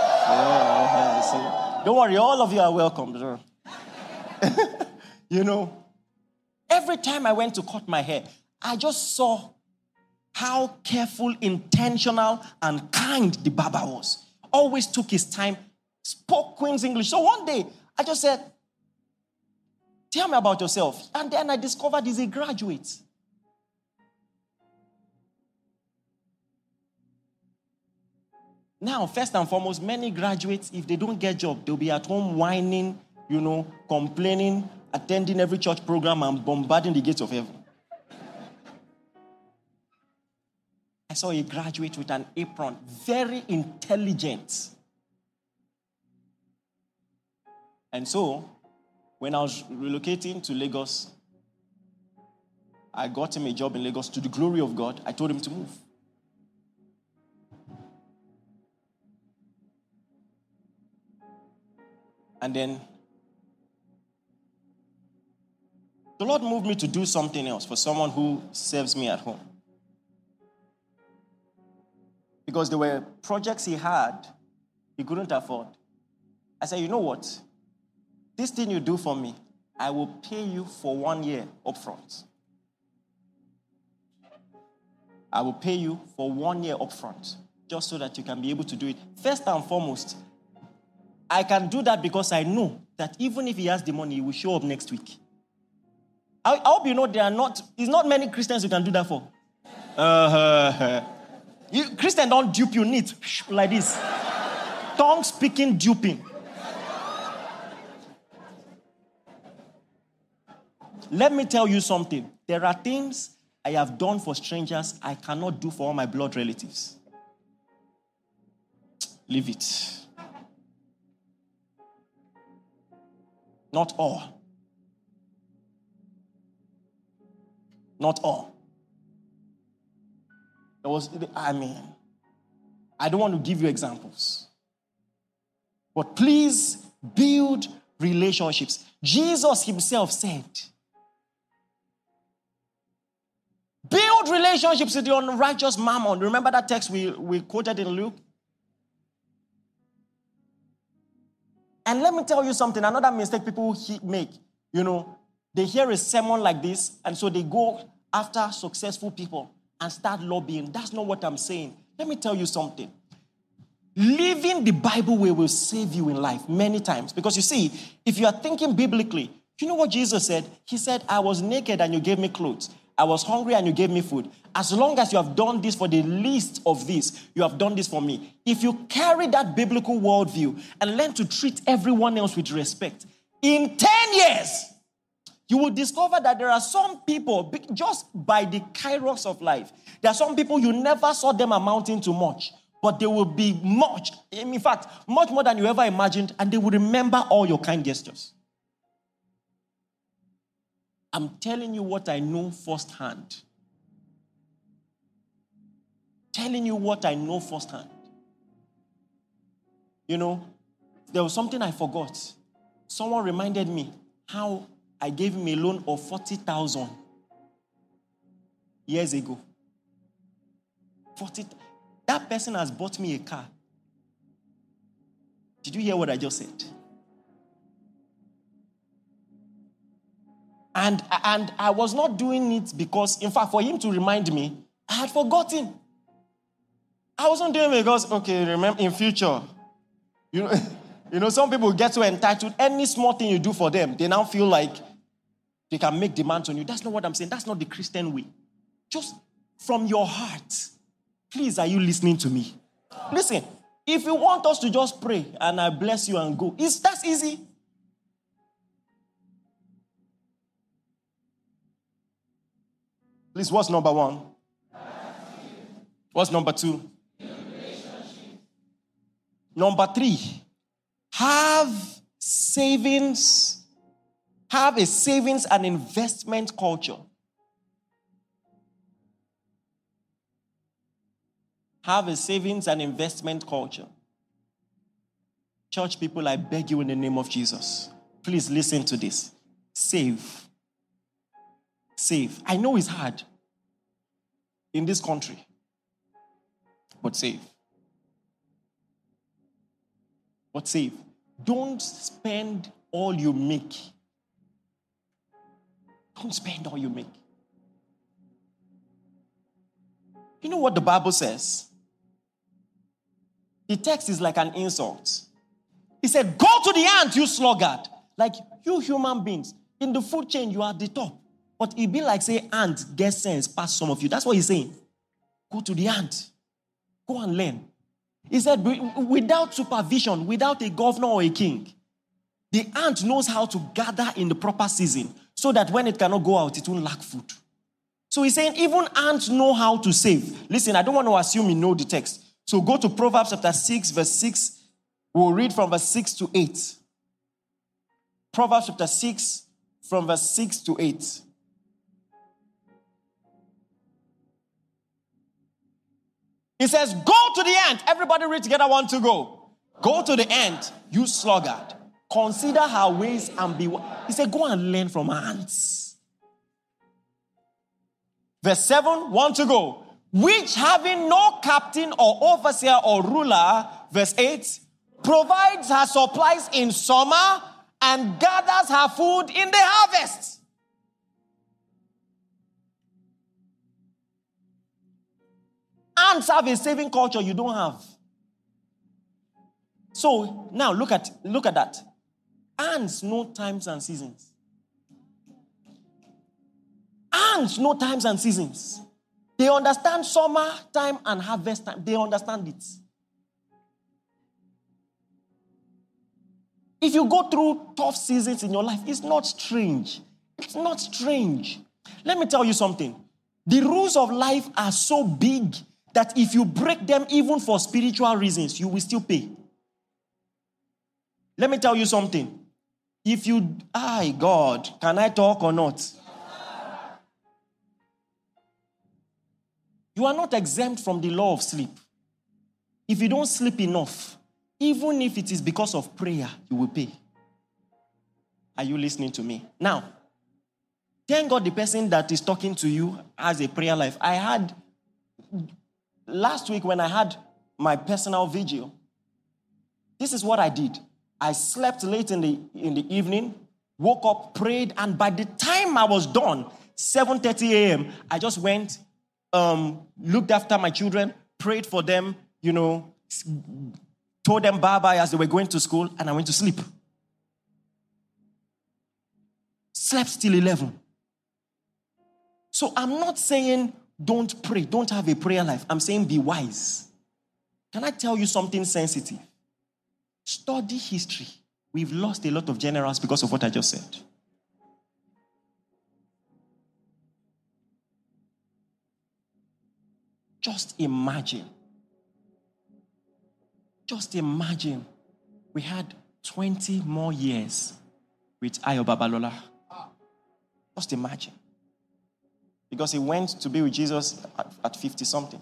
Yeah, don't worry, all of you are welcome. You know, every time I went to cut my hair, I just saw how careful, intentional, and kind the barber was. Always took his time, spoke Queen's English. So one day, I just said, Tell me about yourself. And then I discovered he's a graduate. Now, first and foremost, many graduates, if they don't get a job, they'll be at home whining, complaining, attending every church program and bombarding the gates of heaven. I saw a graduate with an apron, very intelligent. And so, when I was relocating to Lagos, I got him a job in Lagos. To the glory of God, I told him to move. And then the Lord moved me to do something else for someone who serves me at home. Because there were projects he had, he couldn't afford. I said, you know what? This thing you do for me, I will pay you for 1 year upfront. I will pay you for 1 year upfront, just so that you can be able to do it. First and foremost, I can do that because I know that even if he has the money, he will show up next week. I hope you know it's not many Christians you can do that for. Christians don't dupe you neat like this. Tongue speaking duping. Let me tell you something. There are things I have done for strangers I cannot do for all my blood relatives. Leave it. Not all. Not all. I don't want to give you examples. But please build relationships. Jesus himself said, build relationships with your unrighteous mammon. Remember that text we quoted in Luke? And let me tell you something, another mistake people make. They hear a sermon like this, and so they go after successful people and start lobbying. That's not what I'm saying. Let me tell you something. Living the Bible way will save you in life many times. Because you see, if you are thinking biblically, you know what Jesus said? He said, I was naked and you gave me clothes. I was hungry and you gave me food. As long as you have done this for the least of this, you have done this for me. If you carry that biblical worldview and learn to treat everyone else with respect, in 10 years, you will discover that there are some people, just by the kairos of life, there are some people you never saw them amounting to much, but they will be much, in fact, much more than you ever imagined, and they will remember all your kind gestures. I'm telling you what I know firsthand. Telling you what I know firsthand. There was something I forgot. Someone reminded me how I gave him a loan of 40,000 years ago. That person has bought me a car. Did you hear what I just said? And I was not doing it because, in fact, for him to remind me, I had forgotten. I wasn't doing it because, remember, in future, some people get so entitled. Any small thing you do for them, they now feel like they can make demands on you. That's not what I'm saying. That's not the Christian way. Just from your heart. Please, are you listening to me? Listen, if you want us to just pray and I bless you and go, that's easy. Please, what's number one? What's number two? Number three, have savings. Have a savings and investment culture. Have a savings and investment culture. Church people, I beg you in the name of Jesus, please listen to this. Save. Save. I know it's hard in this country, but save. But save. Don't spend all you make. Don't spend all you make. You know what the Bible says? The text is like an insult. He said, go to the ant, you sluggard. Like, you human beings, In the food chain, you are at the top. But it be like, say, ant get sense past some of you. That's what he's saying. Go to the ant. Go and learn. He said, without supervision, without a governor or a king, the ant knows how to gather in the proper season so that when it cannot go out, it won't lack food. So he's saying even ants know how to save. Listen, I don't want to assume you know the text. So go to Proverbs chapter 6, verse 6. We'll read from verse 6 to 8. Proverbs chapter 6, from verse 6 to 8. He says, go to the ant. Everybody read together, 1, 2, go. Go to the ant, you sluggard. Consider her ways and be wise. He said, go and learn from ants. Verse 7, 1, 2, go. Which having no captain or overseer or ruler, verse 8, provides her supplies in summer and gathers her food in the harvest. Ants have a saving culture you don't have. So now look at that. Ants know times and seasons. Ants know times and seasons. They understand summer time and harvest time. They understand it. If you go through tough seasons in your life, it's not strange. It's not strange. Let me tell you something. The rules of life are so big that if you break them even for spiritual reasons, you will still pay. Let me tell you something. If you, God, can I talk or not? You are not exempt from the law of sleep. If you don't sleep enough, even if it is because of prayer, you will pay. Are you listening to me? Now, thank God the person that is talking to you has a prayer life. I had, last week when I had my personal vigil, this is what I did. I slept late in the evening, woke up, prayed, and by the time I was done, 7:30 a.m., I just went, looked after my children, prayed for them, told them bye-bye as they were going to school, and I went to sleep. Slept till 11. So I'm not saying don't pray, don't have a prayer life. I'm saying be wise. Can I tell you something sensitive? Study history. We've lost a lot of generals because of what I just said. Just imagine we had 20 more years with Ayo Babalola. Just imagine. Because he went to be with Jesus at 50-something.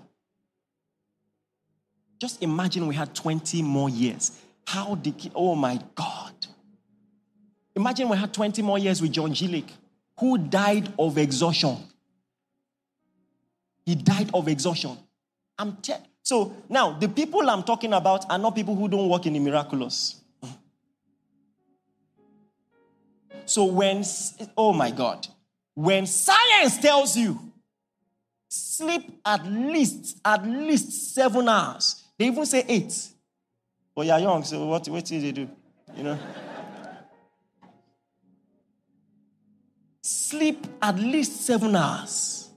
Just imagine we had 20 more years. Oh my God. Imagine we had 20 more years with John G. Lake, who died of exhaustion. He died of exhaustion. So now, the people I'm talking about are not people who don't work in the miraculous. So oh my God, when science tells you sleep at least 7 hours, they even say 8. But you're young, so what did they do? Sleep at least 7 hours.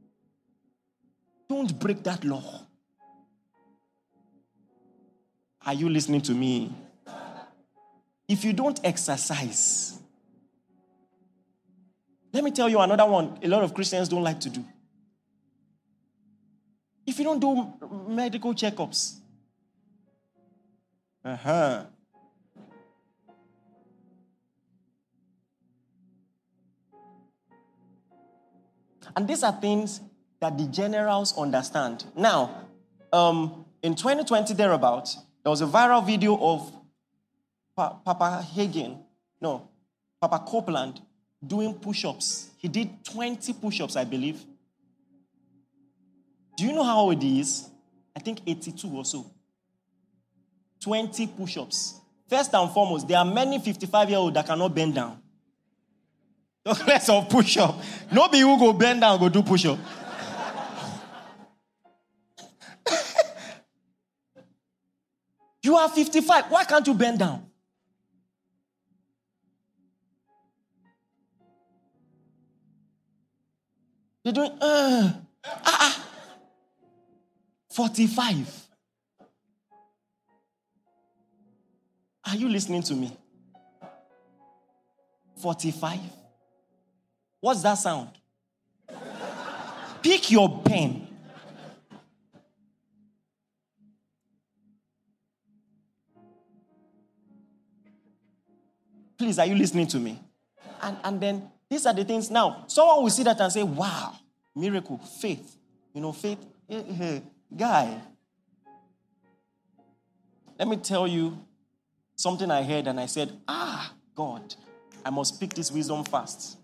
Don't break that law. Are you listening to me? If you don't exercise, let me tell you another one a lot of Christians don't like to do. If you don't do medical checkups, and these are things that the generals understand. Now, in 2020 thereabouts, there was a viral video of Papa Copeland doing push-ups. He did 20 push-ups, I believe. Do you know how old he is? I think 82 or so. 20 push-ups. First and foremost, there are many 55-year-olds that cannot bend down. Less of push-up. Nobody who go bend down go do push-up. You are 55. Why can't you bend down? They're doing, 45. Are you listening to me? 45? What's that sound? Pick your pen. Please, are you listening to me? And then these are the things now. Someone will see that and say, wow, miracle, faith. Faith, guy. Let me tell you something I heard and I said, God, I must pick this wisdom fast.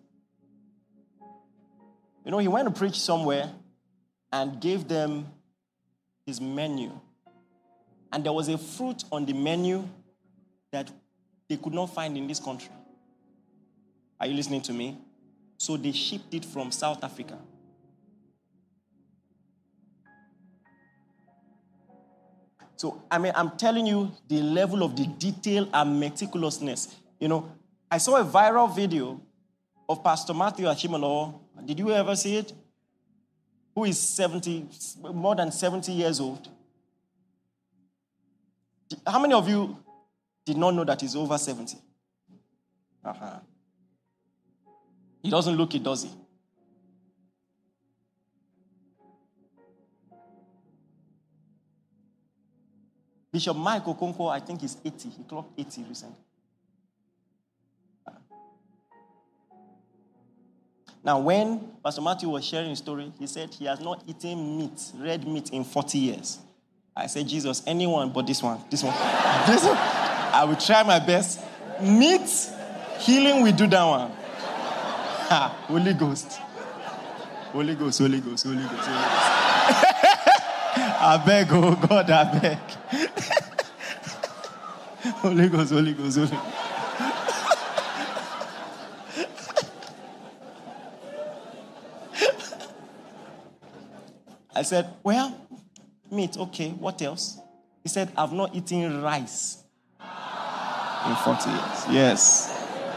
He went to preach somewhere and gave them his menu. And there was a fruit on the menu that they could not find in this country. Are you listening to me? So they shipped it from South Africa. So, I'm telling you the level of the detail and meticulousness. I saw a viral video of Pastor Matthew Achimolo. Did you ever see it? Who is more than 70 years old. How many of you did not know that he's over 70? He doesn't look it, does he? Bishop Mike Okonkwo, I think he's 80. He clocked 80 recently. Now, when Pastor Matthew was sharing his story, he said he has not eaten red meat in 40 years. I said, Jesus, anyone but this one. I will try my best. Meat, healing, we do that one. Holy Ghost. Holy Ghost. I beg, oh God, I beg. Holy Ghost. I said, well, meat, okay, what else? He said, I've not eaten rice in 40 years. Yes.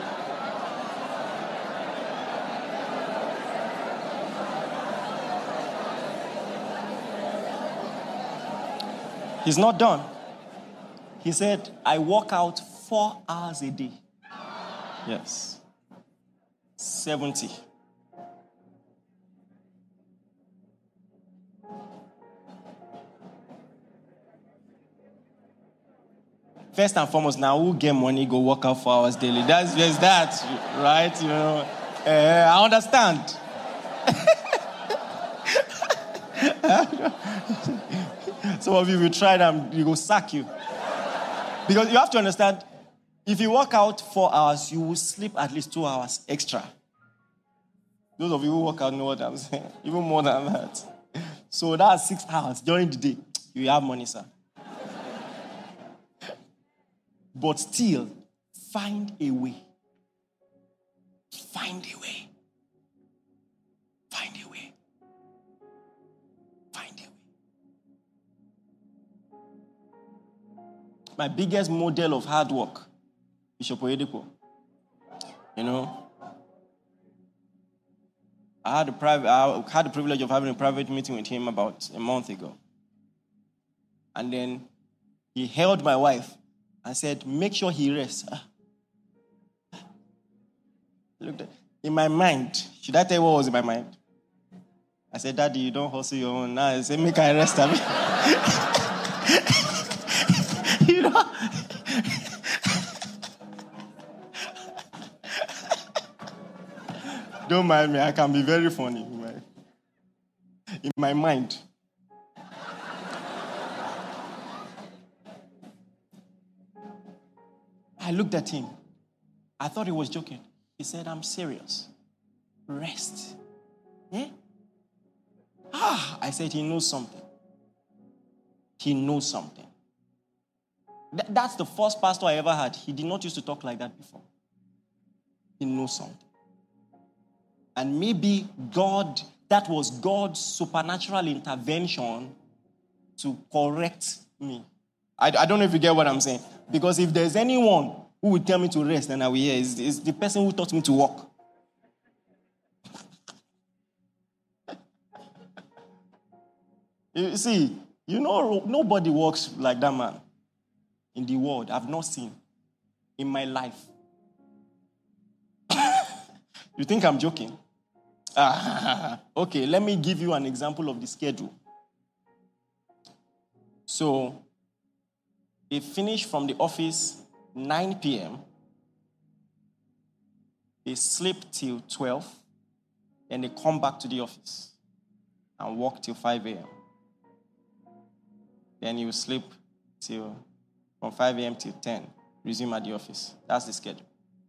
He's not done. He said, I work out 4 hours a day. Yes. 70. First and foremost, now who get money go work out 4 hours daily? That's just that, right? I understand. Some of you will try them, you will sack you. Because you have to understand, if you work out 4 hours, you will sleep at least 2 hours extra. Those of you who work out know what I'm saying. Even more than that. So that's 6 hours during the day. You have money, sir. But still, find a way. Find a way. Find a way. Find a way. My biggest model of hard work, Bishop Oyedepo. I had the privilege of having a private meeting with him about a month ago. And then he held my wife and said, make sure he rests. Look, in my mind, should I tell you what was in my mind? I said, Daddy, you don't hustle your own. Now I said, make I rest. Don't mind me, I can be very funny in my mind. I looked at him. I thought he was joking. He said, I'm serious. Rest. Yeah? I said, he knows something. He knows something. That's the first pastor I ever had. He did not used to talk like that before. He knows something. And maybe that was God's supernatural intervention to correct me. I don't know if you get what I'm saying. Because if there's anyone who will tell me to rest, then I will hear. It's the person who taught me to walk. You see, nobody works like that man in the world. I've not seen in my life. You think I'm joking? Okay, let me give you an example of the schedule. So, they finish from the office 9 p.m. They sleep till 12. Then they come back to the office and work till 5 a.m. Then you sleep from 5 a.m. till 10. Resume at the office. That's the schedule.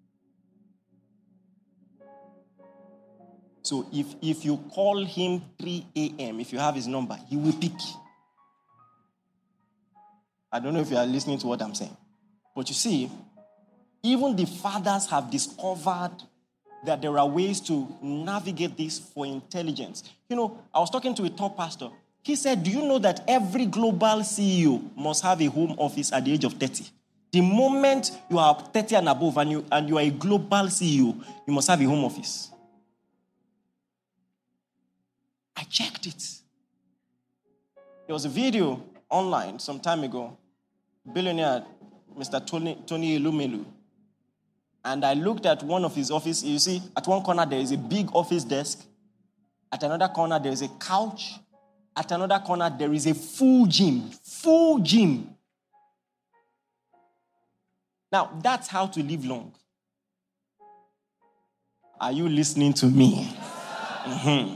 So if you call him 3 a.m., if you have his number, he will pick. I don't know if you are listening to what I'm saying. But you see, even the fathers have discovered that there are ways to navigate this for intelligence. I was talking to a top pastor. He said, do you know that every global CEO must have a home office at the age of 30? The moment you are 30 and above and you are a global CEO, you must have a home office. I checked it. There was a video online some time ago. Billionaire, Mr. Tony Elumelu. And I looked at one of his offices. You see, at one corner there is a big office desk. At another corner there is a couch. At another corner there is a full gym. Full gym. Now, that's how to live long. Are you listening to me? Mm-hmm.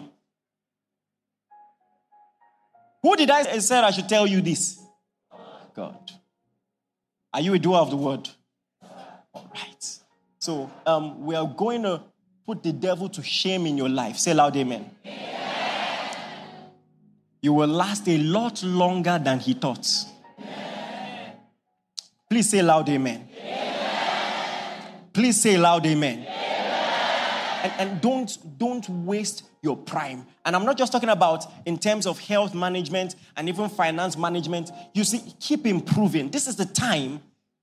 Who did I say I should tell you this? God. Are you a doer of the word? All right. So, we are going to put the devil to shame in your life. Say loud, amen. Amen. You will last a lot longer than he thought. Amen. Please say loud, amen. Amen. Please say loud, amen. And don't waste your prime. And I'm not just talking about in terms of health management and even finance management. You see, keep improving. This is the time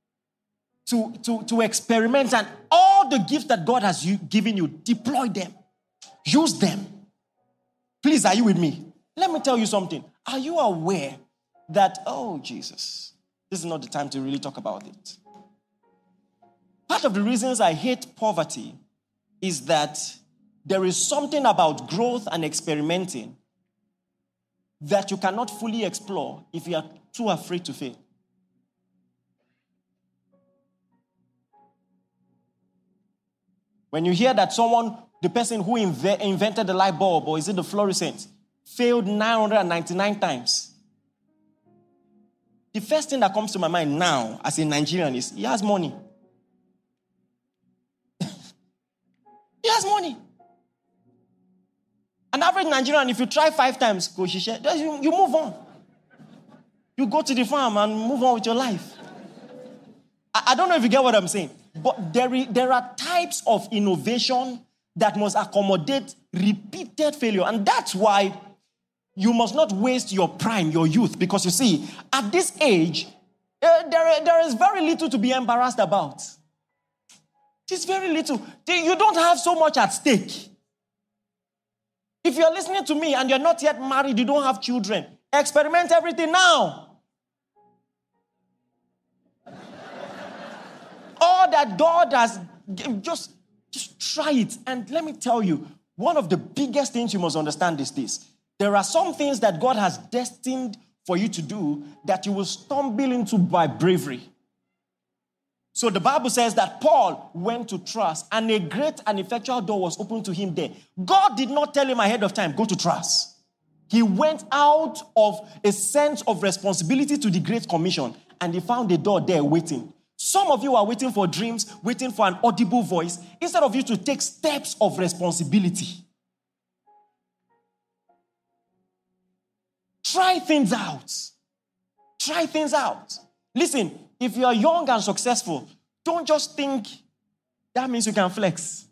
to experiment, and all the gifts that God has given you, deploy them. Use them. Please, are you with me? Let me tell you something. Are you aware that, oh, Jesus, this is not the time to really talk about it. Part of the reasons I hate poverty is that there is something about growth and experimenting that you cannot fully explore if you are too afraid to fail. When you hear that the person who invented the light bulb, or is it the fluorescent, failed 999 times, the first thing that comes to my mind now as a Nigerian is, he has money. He has money. An average Nigerian, if you try 5 times, you move on. You go to the farm and move on with your life. I don't know if you get what I'm saying, but there are types of innovation that must accommodate repeated failure. And that's why you must not waste your prime, your youth, because you see, at this age, there is very little to be embarrassed about. It's very little. You don't have so much at stake. If you're listening to me and you're not yet married, you don't have children, experiment everything now. All that God has, just try it. And let me tell you, one of the biggest things you must understand is this. There are some things that God has destined for you to do that you will stumble into by bravery. So the Bible says that Paul went to Troas and a great and effectual door was opened to him there. God did not tell him ahead of time, go to Troas. He went out of a sense of responsibility to the Great Commission and he found a door there waiting. Some of you are waiting for dreams, waiting for an audible voice, instead of you to take steps of responsibility. Try things out. Try things out. Listen, if you are young and successful, don't just think that means you can flex.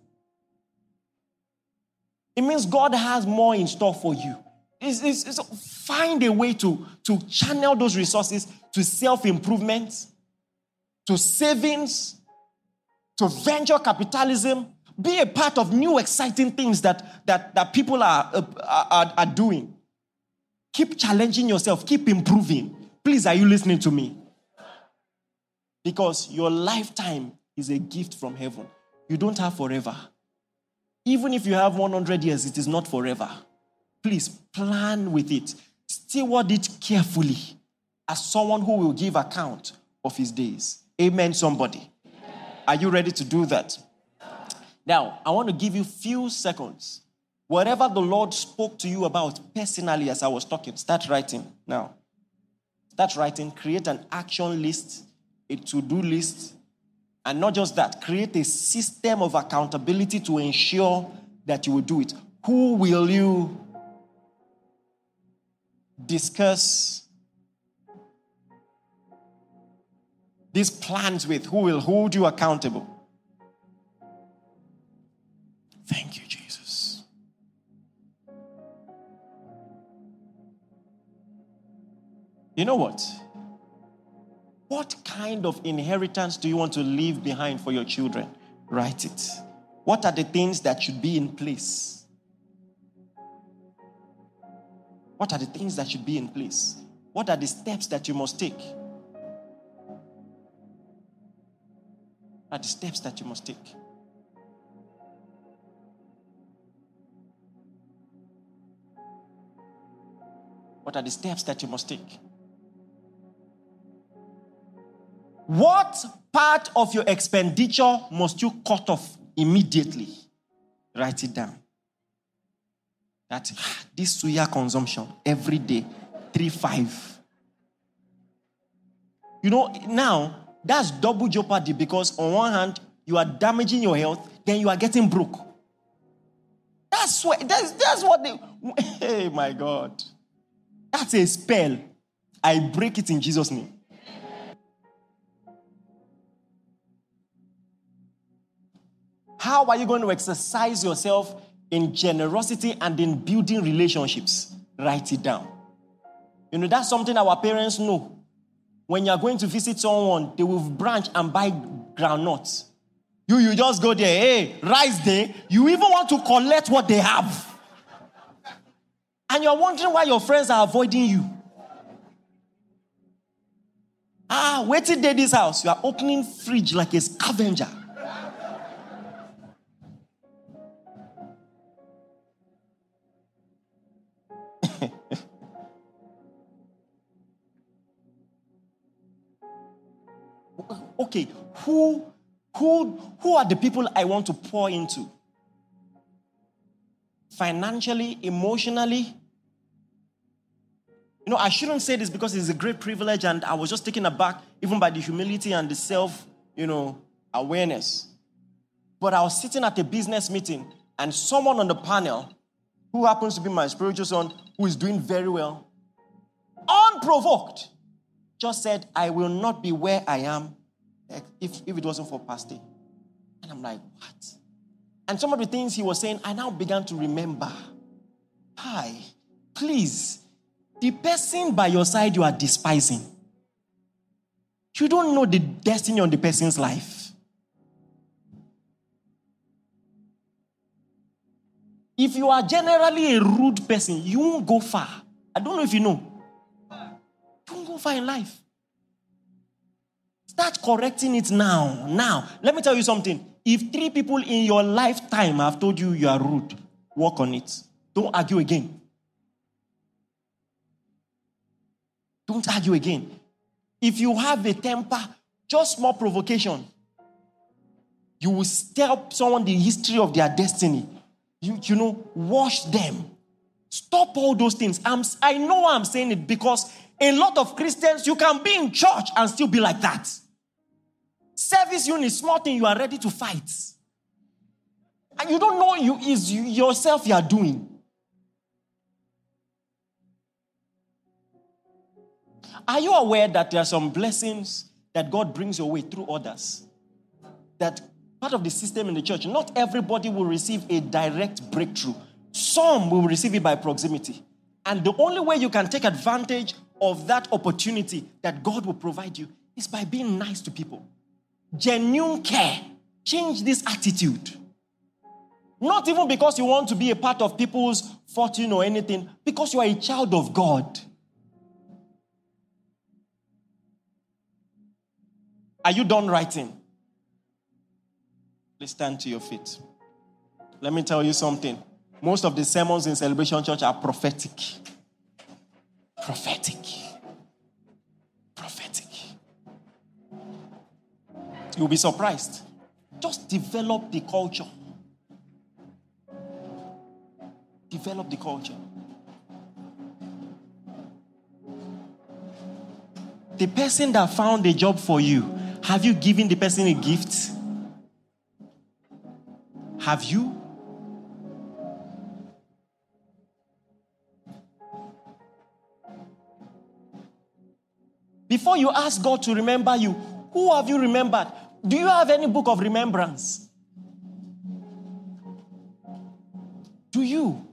It means God has more in store for you. Find a way to channel those resources to self-improvement, to savings, to venture capitalism. Be a part of new exciting things that people are doing. Keep challenging yourself. Keep improving. Please, are you listening to me? Because your lifetime is a gift from heaven. You don't have forever. Even if you have 100 years, it is not forever. Please, plan with it. Steward it carefully as someone who will give account of his days. Amen, somebody. Are you ready to do that? Now, I want to give you a few seconds. Whatever the Lord spoke to you about personally as I was talking, start writing now. Start writing. Create an action list, a to-do list. And not just that, create a system of accountability to ensure that you will do it. Who will you discuss these plans with? Who will hold you accountable? Thank you, Jesus. You know what? What kind of inheritance do you want to leave behind for your children? Write it. What are the things that should be in place? What are the things that should be in place? What are the steps that you must take? What are the steps that you must take? What are the steps that you must take? What part of your expenditure must you cut off immediately? Write it down. That this suya consumption every day, 3-5. You know, now that's double jeopardy because on one hand, you are damaging your health, then you are getting broke. That's what they, hey my God. That's a spell. I break it in Jesus' name. How are you going to exercise yourself in generosity and in building relationships? Write it down. You know, that's something our parents know. When you're going to visit someone, they will branch and buy groundnuts. You just go there, hey, rice day. You even want to collect what they have. And you're wondering why your friends are avoiding you. Wait till they this house. You are opening fridge like a scavenger. Okay, who are the people I want to pour into? Financially, emotionally. You know, I shouldn't say this because it's a great privilege and I was just taken aback even by the humility and the self, awareness. But I was sitting at a business meeting and someone on the panel, who happens to be my spiritual son, who is doing very well, unprovoked, just said, I will not be where I am if it wasn't for Pastor. And I'm like, what? And some of the things he was saying, I now began to remember. Hi, please, the person by your side you are despising, you don't know the destiny on the person's life. If you are generally a rude person, you won't go far. I don't know if you know. You won't go far in life. Start correcting it now. Now, let me tell you something. If 3 people in your lifetime have told you you are rude, work on it. Don't argue again. Don't argue again. If you have a temper, just small provocation, you will tell someone the history of their destiny. Wash them. Stop all those things. I know I'm saying it because a lot of Christians, you can be in church and still be like that. Service unit, small thing, you are ready to fight. And you don't know yourself you are doing. Are you aware that there are some blessings that God brings your way through others? That part of the system in the church, not everybody will receive a direct breakthrough. Some will receive it by proximity. And the only way you can take advantage of that opportunity that God will provide you is by being nice to people. Genuine care. Change this attitude. Not even because you want to be a part of people's fortune or anything, because you are a child of God. Are you done writing? Please stand to your feet. Let me tell you something. Most of the sermons in Celebration Church are prophetic. Prophetic. Prophetic. You'll be surprised. Just develop the culture. Develop the culture. The person that found a job for you, have you given the person a gift? Have you? Before you ask God to remember you, who have you remembered? Do you have any book of remembrance? Do you?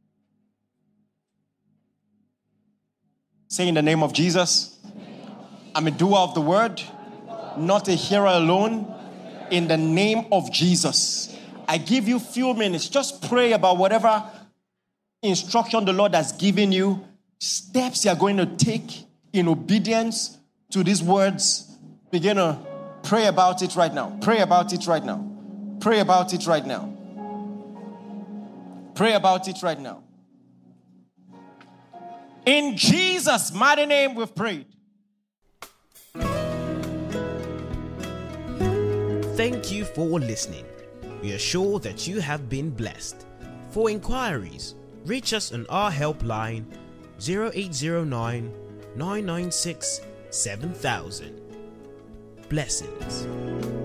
Say in the name of Jesus, I'm a doer of the word, not a hearer alone. In the name of Jesus, I give you a few minutes. Just pray about whatever instruction the Lord has given you, steps you are going to take in obedience to these words. Begin to pray about it right now. Pray about it right now. Pray about it right now. Pray about it right now. In Jesus' mighty name we've prayed. Thank you for listening. We are sure that you have been blessed. For inquiries, reach us on our helpline 0809 996 7000. Blessings.